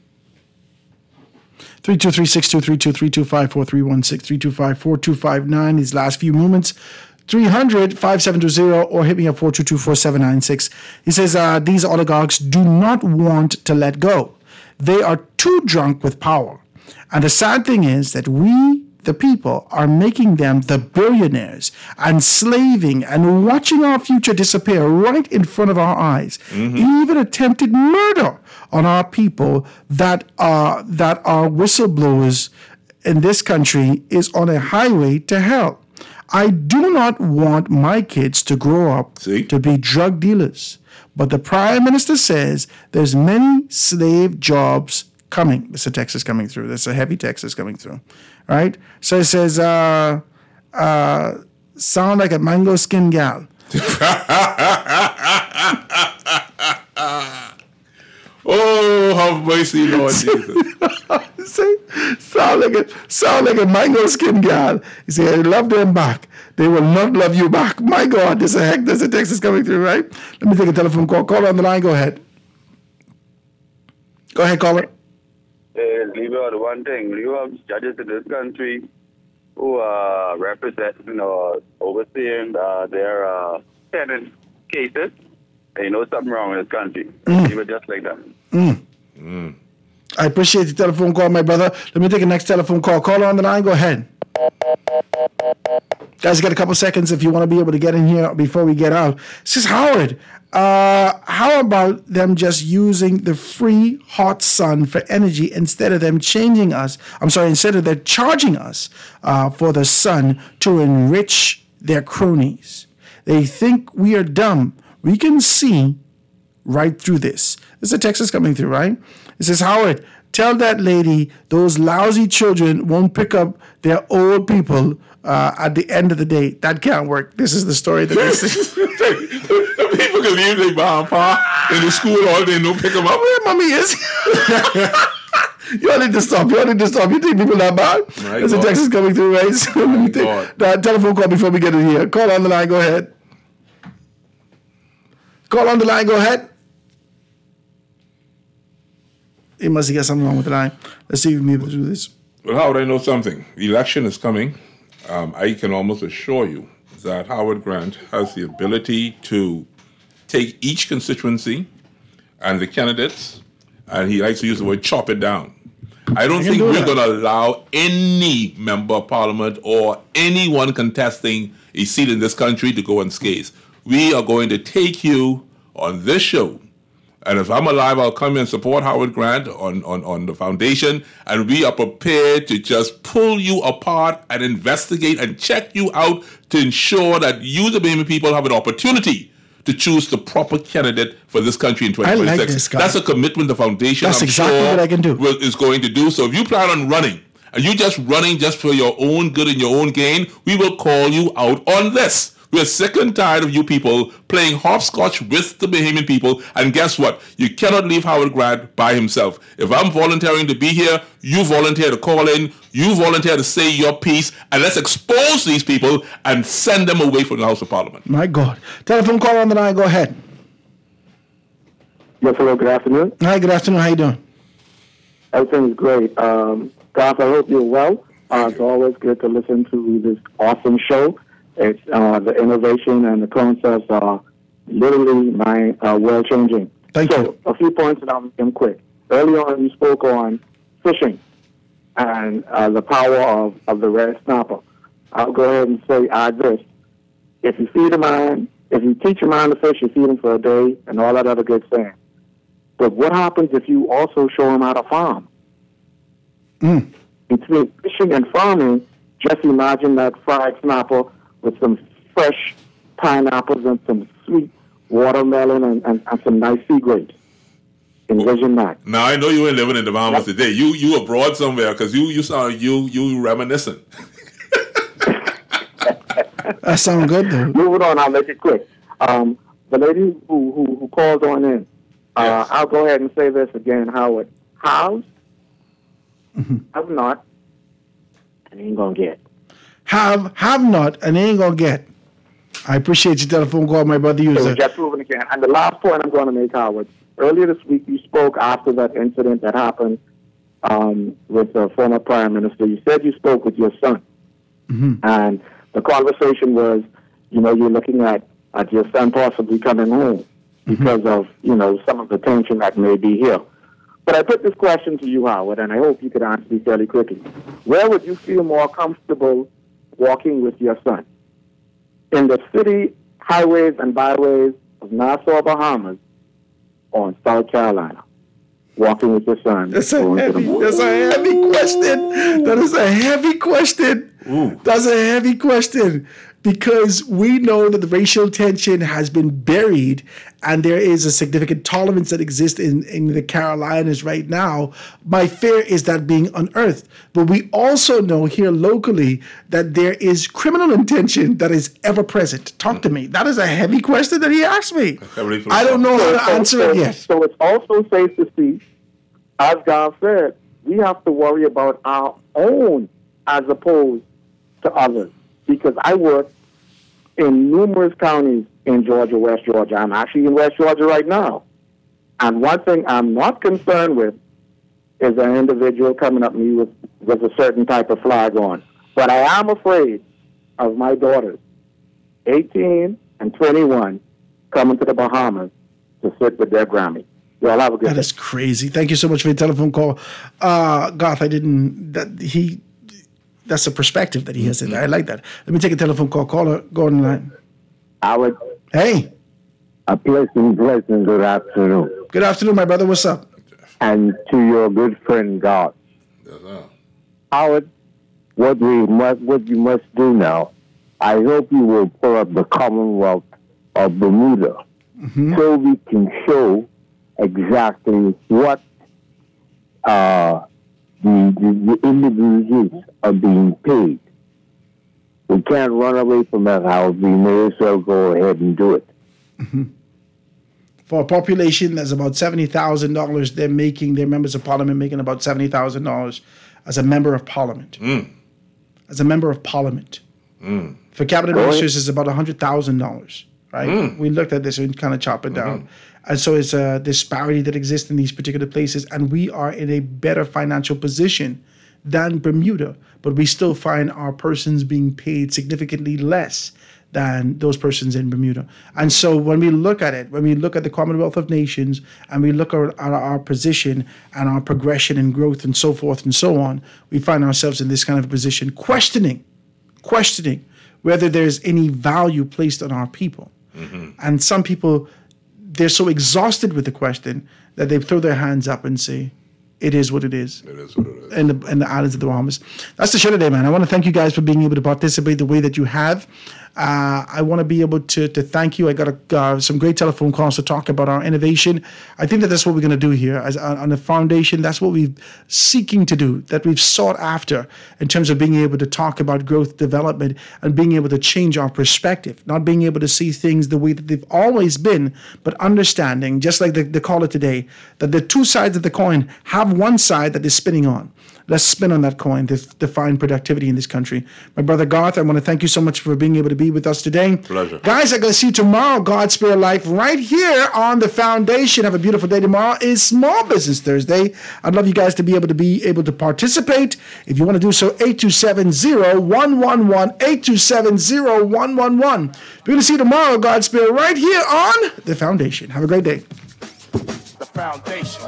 [SPEAKER 9] three two three, six two three two, three two five four, three one six, three two five, four two five nine. These last few moments. three hundred, five seven two zero or hit me up four two two, four seven nine six. He says, uh, these oligarchs do not want to let go. They are too drunk with power. And the sad thing is that we, the people, are making them the billionaires and slaving and watching our future disappear right in front of our eyes. Mm-hmm. Even attempted murder on our people that are, that are whistleblowers in this country is on a highway to hell. I do not want my kids to grow up
[SPEAKER 4] See?
[SPEAKER 9] to be drug dealers. But the Prime Minister says there's many slave jobs coming. There's a text is coming through. There's a heavy text is coming through. Right? So it says, uh, uh, sound like a mango skin gal.
[SPEAKER 4] Oh, have mercy, Lord Jesus.
[SPEAKER 9] Say, sound like a sound like a mango skin gal. He said, I love them back. They will not love you back. My God, there's a heck, there's a text is coming through, right? Let me take a telephone call. Call on the line. Go ahead. Go ahead, caller.
[SPEAKER 11] Hey, leave out one thing. You have judges in this country who are representing or overseeing uh, their uh, tenant cases. And you know something wrong in this country.
[SPEAKER 9] Mm.
[SPEAKER 11] Leave it just like that.
[SPEAKER 9] Mm.
[SPEAKER 4] Mm.
[SPEAKER 9] I appreciate the telephone call, my brother. Let me take a next telephone call. Caller on the line. Go ahead. Guys, you got a couple seconds if you want to be able to get in here before we get out. This is Howard. Uh, how about them just using the free hot sun for energy instead of them changing us? I'm sorry, instead of them charging us uh, for the sun to enrich their cronies. They think we are dumb. We can see right through this. This is a text that's coming through, right? It says, Howard, tell that lady those lousy children won't pick up their old people uh, at the end of the day. That can't work. This is the story that they say.
[SPEAKER 4] People can leave their grandpa in the school all day and don't pick them up.
[SPEAKER 9] Where mommy is? You all need to stop. You all need to stop. You think people that bad?
[SPEAKER 4] My
[SPEAKER 9] There's
[SPEAKER 4] God.
[SPEAKER 9] a text is coming through, right? So let me take that telephone call before we get in here. Call on the line. Go ahead. Call on the line. Go ahead. It must get something wrong with the line. Let's see if we're able to do this.
[SPEAKER 4] Well, Howard, I know something. The election is coming. Um, I can almost assure you that Howard Grant has the ability to take each constituency and the candidates, and he likes to use the word chop it down. I don't
[SPEAKER 9] I can
[SPEAKER 4] think
[SPEAKER 9] do
[SPEAKER 4] we're
[SPEAKER 9] that.
[SPEAKER 4] going to allow any member of parliament or anyone contesting a seat in this country to go unscathed. We are going to take you on this show. And if I'm alive, I'll come and support Howard Grant on, on, on the foundation. And we are prepared to just pull you apart and investigate and check you out to ensure that you, the Bahamian people, have an opportunity to choose the proper candidate for this country in twenty
[SPEAKER 9] I
[SPEAKER 4] twenty-six.
[SPEAKER 9] like this guy.
[SPEAKER 4] That's a commitment the foundation,
[SPEAKER 9] That's
[SPEAKER 4] I'm
[SPEAKER 9] exactly
[SPEAKER 4] sure,
[SPEAKER 9] what I can do.
[SPEAKER 4] will- is going to do. So if you plan on running, and you just running just for your own good and your own gain, we will call you out on this. We're sick and tired of you people playing hopscotch with the Bahamian people. And guess what? You cannot leave Howard Grant by himself. If I'm volunteering to be here, you volunteer to call in, you volunteer to say your piece, and let's expose these people and send them away from the House of Parliament.
[SPEAKER 9] My God. Telephone call on the line. Go ahead.
[SPEAKER 16] Yes, hello, good afternoon.
[SPEAKER 9] Hi, good afternoon. How you doing?
[SPEAKER 16] Everything's great. Um, Garth, I hope you're well. Uh, it's always good to listen to this awesome show. It's uh, the innovation and the concepts are literally my uh, world changing.
[SPEAKER 9] Thank
[SPEAKER 16] so,
[SPEAKER 9] you.
[SPEAKER 16] a few points and I'll make them quick. Early on, you spoke on fishing and uh, the power of, of the red snapper. I'll go ahead and say add this. If you feed a man, if you teach a man to fish, you feed him for a day and all that other good saying. But what happens if you also show him how to farm?
[SPEAKER 9] Mm.
[SPEAKER 16] Between fishing and farming, just imagine that fried snapper with some fresh pineapples and some sweet watermelon and, and, and some nice sea grapes. Envision that.
[SPEAKER 4] Now I know you ain't living in the Bahamas today. You you abroad somewhere because you you sound you you reminiscent.
[SPEAKER 16] That
[SPEAKER 9] sounds good though.
[SPEAKER 16] Moving on, I'll make it quick. Um, the lady who, who who called on in, Uh, I'll go ahead and say this again, Howard. House,
[SPEAKER 9] Mm-hmm.
[SPEAKER 16] have not, and ain't gonna get.
[SPEAKER 9] Have, have not, and ain't gonna get. I appreciate your telephone call, my brother
[SPEAKER 16] It was
[SPEAKER 9] user.
[SPEAKER 16] just proven again. And the last point I'm going to make, Howard. Earlier this week, you spoke after that incident that happened um, with the former prime minister. You said you spoke with your son.
[SPEAKER 9] Mm-hmm.
[SPEAKER 16] And the conversation was, you know, you're looking at, at your son possibly coming home because of, you know, some of the tension that may be here. But I put this question to you, Howard, and I hope you could answer me fairly quickly. Where would you feel more comfortable walking with your son? In the city highways and byways of Nassau, Bahamas, or in South Carolina? Walking with your son.
[SPEAKER 9] That's a heavy, that's a heavy question. That is a heavy question.
[SPEAKER 4] Ooh.
[SPEAKER 9] That's a heavy question because we know that the racial tension has been buried and there is a significant tolerance that exists in, in the Carolinas right now. My fear is that being unearthed. But we also know here locally that there is criminal intention that is ever present. Talk to me. That is a heavy question that he asked me. I don't know how to answer it yet.
[SPEAKER 16] So it's also safe to see, as God said, we have to worry about our own as opposed to others. Because I work in numerous counties in Georgia, West Georgia. I'm actually in West Georgia right now. And one thing I'm not concerned with is an individual coming up to me with, with a certain type of flag on. But I am afraid of my daughters, eighteen and twenty-one, coming to the Bahamas to sit with their Grammy. Y'all have a good
[SPEAKER 9] That
[SPEAKER 16] day.
[SPEAKER 9] is crazy. Thank you so much for your telephone call. Uh, Garth, I didn't, that he, that's a perspective that he has. Mm-hmm. I like that. Let me take a telephone call. Caller, go on the line.
[SPEAKER 15] Howard.
[SPEAKER 9] Hey.
[SPEAKER 15] A pleasant, pleasant good afternoon.
[SPEAKER 9] Good afternoon, my brother. What's up?
[SPEAKER 15] And to your good friend, God. Howard, what we must, what you must do now, I hope you will pull up the Commonwealth of Bermuda
[SPEAKER 9] mm-hmm.
[SPEAKER 15] so we can show exactly what uh, the, the, the individuals are being paid. We can't run away from that, Howard. We may as well go ahead and do it.
[SPEAKER 9] Mm-hmm. For a population that's about seventy thousand dollars, they're making, their members of parliament making about seventy thousand dollars as a member of parliament.
[SPEAKER 4] Mm.
[SPEAKER 9] As a member of parliament.
[SPEAKER 4] Mm.
[SPEAKER 9] For cabinet
[SPEAKER 4] Go
[SPEAKER 9] ministers, it's about one hundred thousand dollars, right?
[SPEAKER 4] Mm.
[SPEAKER 9] We looked at this and kind of chop it down.
[SPEAKER 4] Mm-hmm.
[SPEAKER 9] And so it's a disparity that exists in these particular places, and we are in a better financial position than Bermuda, but we still find our persons being paid significantly less than those persons in Bermuda. And so when we look at it, when we look at the Commonwealth of Nations and we look at our, our position and our progression and growth and so forth and so on, we find ourselves in this kind of a position questioning, questioning whether there's any value placed on our people.
[SPEAKER 4] Mm-hmm.
[SPEAKER 9] And some people, they're so exhausted with the question that they throw their hands up and say, it is what it is.
[SPEAKER 4] It is what it is.
[SPEAKER 9] In the, in the islands of the Bahamas. That's the show today, man. I want to thank you guys for being able to participate the way that you have. Uh, I want to be able to to thank you. I got a, uh, some great telephone calls to talk about our innovation. I think that that's what we're going to do here. As on, on the foundation, that's what we're seeking to do, that we've sought after in terms of being able to talk about growth, development, and being able to change our perspective, not being able to see things the way that they've always been, but understanding, just like the, the caller today, that the two sides of the coin have one side that is spinning on. Let's spin on that coin to define productivity in this country. My brother Garth, I want to thank you so much for being able to be with us today.
[SPEAKER 4] Pleasure.
[SPEAKER 9] Guys, I'm going to see you tomorrow, God's Spirit Life, right here on the foundation. Have a beautiful day. Tomorrow is Small Business Thursday. I'd love you guys to be able to be able to participate. If you want to do so, eight two seven zero one one one, eight two seven zero one one one. We're going to see you tomorrow, God's Spirit, right here on the foundation. Have a great day.
[SPEAKER 3] The foundation.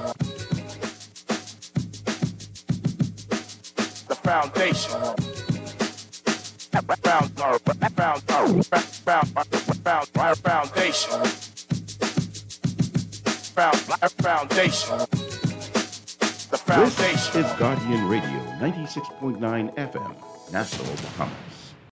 [SPEAKER 3] Foundation. Found, found, found, found, foundation. Found, foundation. The foundation.
[SPEAKER 17] This is Guardian Radio, ninety-six point nine F M, Nassau, Bahamas.